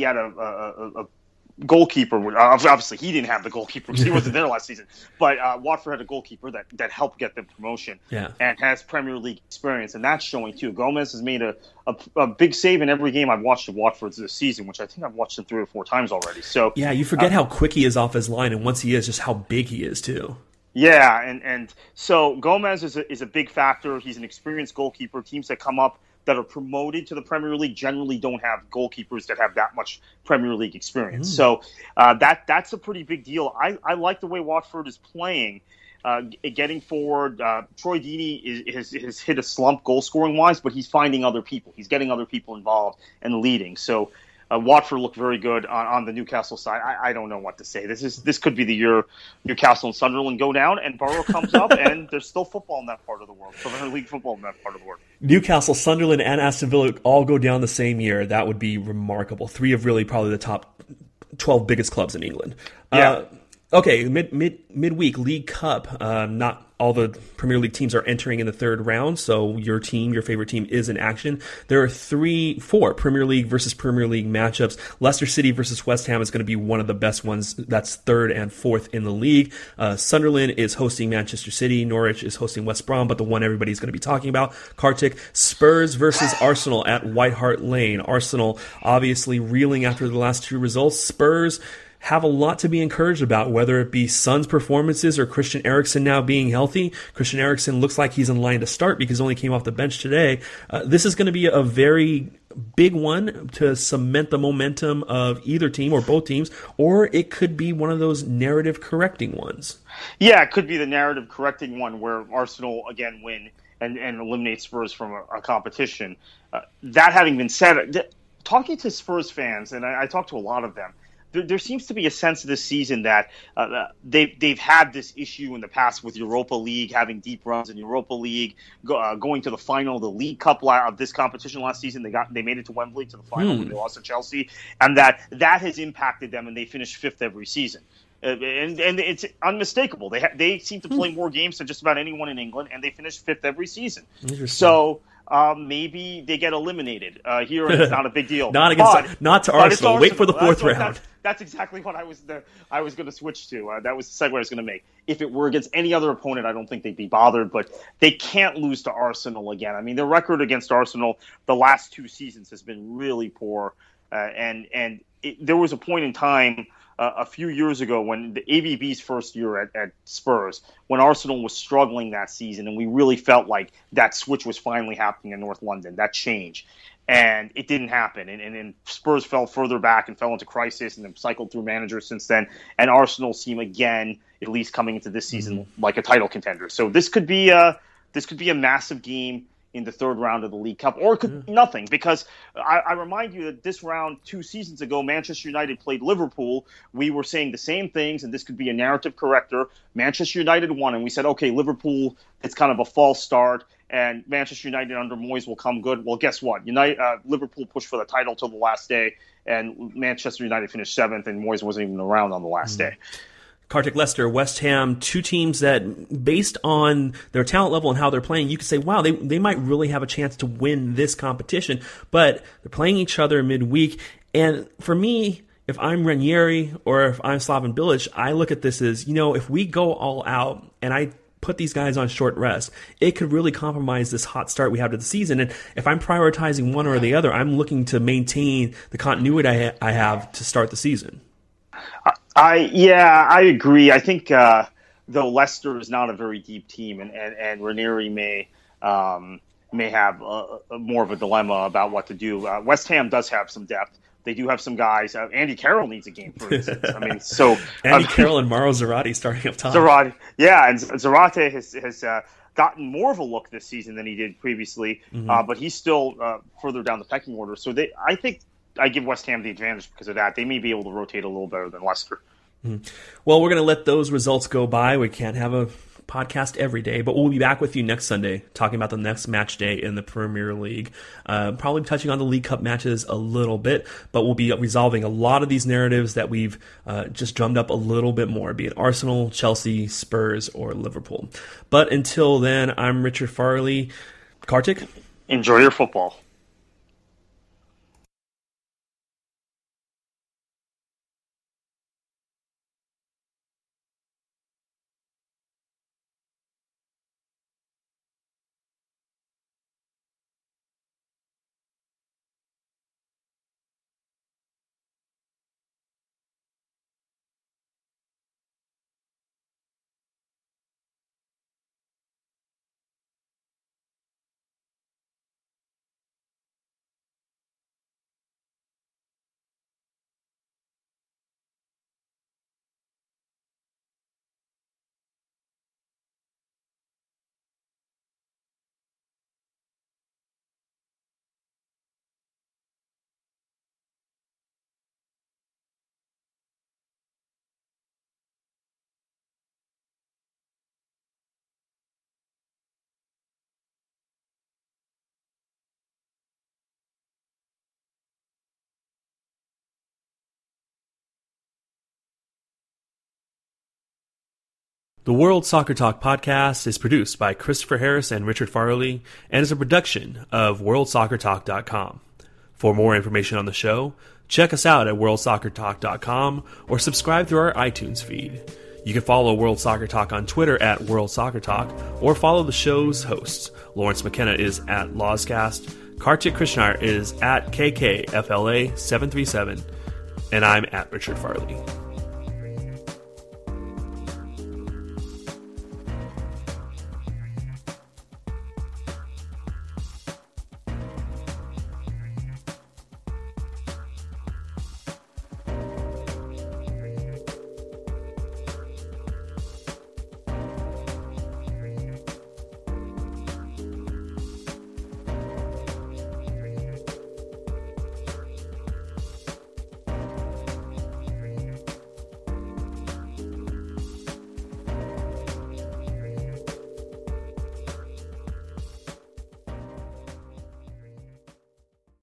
a goalkeeper. Obviously, he didn't have the goalkeeper because he wasn't there last season. But Watford had a goalkeeper that helped get them promotion and has Premier League experience, and that's showing too. Gomez has made a big save in every game I've watched of Watford's this season, which I think I've watched him 3 or 4 times already. So yeah, you forget how quick he is off his line, and once he is, just how big he is too. Yeah, and so Gomez is a big factor. He's an experienced goalkeeper. Teams that come up that are promoted to the Premier League generally don't have goalkeepers that have that much Premier League experience. So that's a pretty big deal. I like the way Watford is playing, getting forward. Troy Deeney has hit a slump goal-scoring wise, but he's finding other people. He's getting other people involved and leading. So Watford looked very good on the Newcastle side. I don't know what to say. This could be the year Newcastle and Sunderland go down, and Borough comes up, and there's still football in that part of the world. Premier League football in that part of the world. Newcastle, Sunderland, and Aston Villa all go down the same year. That would be remarkable. 3 of really probably the top 12 biggest clubs in England. Yeah. Okay, midweek League Cup. Not all the Premier League teams are entering in the third round, so your favorite team, is in action. There are 4 Premier League versus Premier League matchups. Leicester City versus West Ham is going to be one of the best ones. That's 3rd and 4th in the league. Sunderland is hosting Manchester City. Norwich is hosting West Brom, but the one everybody's going to be talking about, Kartik, Spurs versus Arsenal at White Hart Lane. Arsenal obviously reeling after the last 2 results. Spurs have a lot to be encouraged about, whether it be Son's performances or Christian Eriksen now being healthy. Christian Eriksen looks like he's in line to start because he only came off the bench today. This is going to be a very big one to cement the momentum of either team or both teams, or it could be one of those narrative-correcting ones. Yeah, it could be the narrative-correcting one where Arsenal, again, win and eliminate Spurs from a competition. That having been said, talking to Spurs fans, and I talked to a lot of them, there seems to be a sense of this season that they've had this issue in the past with Europa League, having deep runs in Europa League, going to the final of the League Cup of this competition last season. They made it to Wembley to the final when they lost to Chelsea, and that has impacted them, and they finished 5th every season. And it's unmistakable. They seem to play more games than just about anyone in England, and they finish 5th every season. So maybe they get eliminated here, and it's not a big deal. Not to Arsenal. Wait for the 4th round. That's exactly what I was going to switch to. That was the segue I was going to make. If it were against any other opponent, I don't think they'd be bothered, but they can't lose to Arsenal again. I mean, their record against Arsenal the last 2 seasons has been really poor, and there was a point in time a few years ago when the AVB's first year at Spurs, when Arsenal was struggling that season, and we really felt like that switch was finally happening in North London, that change. And it didn't happen. And Spurs fell further back and fell into crisis and then cycled through managers since then. And Arsenal seem again, at least coming into this season, like a title contender. So this could be a massive game in the third round of the League Cup, or it could be nothing, because I remind you that this round 2 seasons ago, Manchester United played Liverpool. We were saying the same things, and this could be a narrative corrector. Manchester United won, and we said, okay, Liverpool, it's kind of a false start, and Manchester United under Moyes will come good. Well, guess what? Liverpool pushed for the title till the last day, and Manchester United finished 7th, and Moyes wasn't even around on the last day. Kartik, Leicester, West Ham, 2 teams that, based on their talent level and how they're playing, you could say, wow, they might really have a chance to win this competition. But they're playing each other midweek. And for me, if I'm Ranieri or if I'm Slaven Bilic, I look at this as, if we go all out and I put these guys on short rest, it could really compromise this hot start we have to the season. And if I'm prioritizing one or the other, I'm looking to maintain the continuity I have to start the season. I agree. I think though Leicester is not a very deep team, and Ranieri may have more of a dilemma about what to do. West Ham does have some depth. They do have some guys. Andy Carroll needs a game, for instance. Andy Carroll and Mauro Zarate starting up top. And Zarate has gotten more of a look this season than he did previously, but he's still further down the pecking order. So I think I give West Ham the advantage because of that. They may be able to rotate a little better than Leicester. Well, we're going to let those results go by. We can't have a podcast every day, but we'll be back with you next Sunday talking about the next match day in the Premier League. Probably touching on the League Cup matches a little bit, but we'll be resolving a lot of these narratives that we've just drummed up a little bit more, be it Arsenal, Chelsea, Spurs, or Liverpool. But until then, I'm Richard Farley. Kartik? Enjoy your football. The World Soccer Talk podcast is produced by Christopher Harris and Richard Farley and is a production of WorldSoccerTalk.com. For more information on the show, check us out at WorldSoccerTalk.com or subscribe through our iTunes feed. You can follow World Soccer Talk on Twitter at World Soccer Talk or follow the show's hosts. Lawrence McKenna is at Lawscast, Kartik Krishnar is at KKFLA737, and I'm at Richard Farley.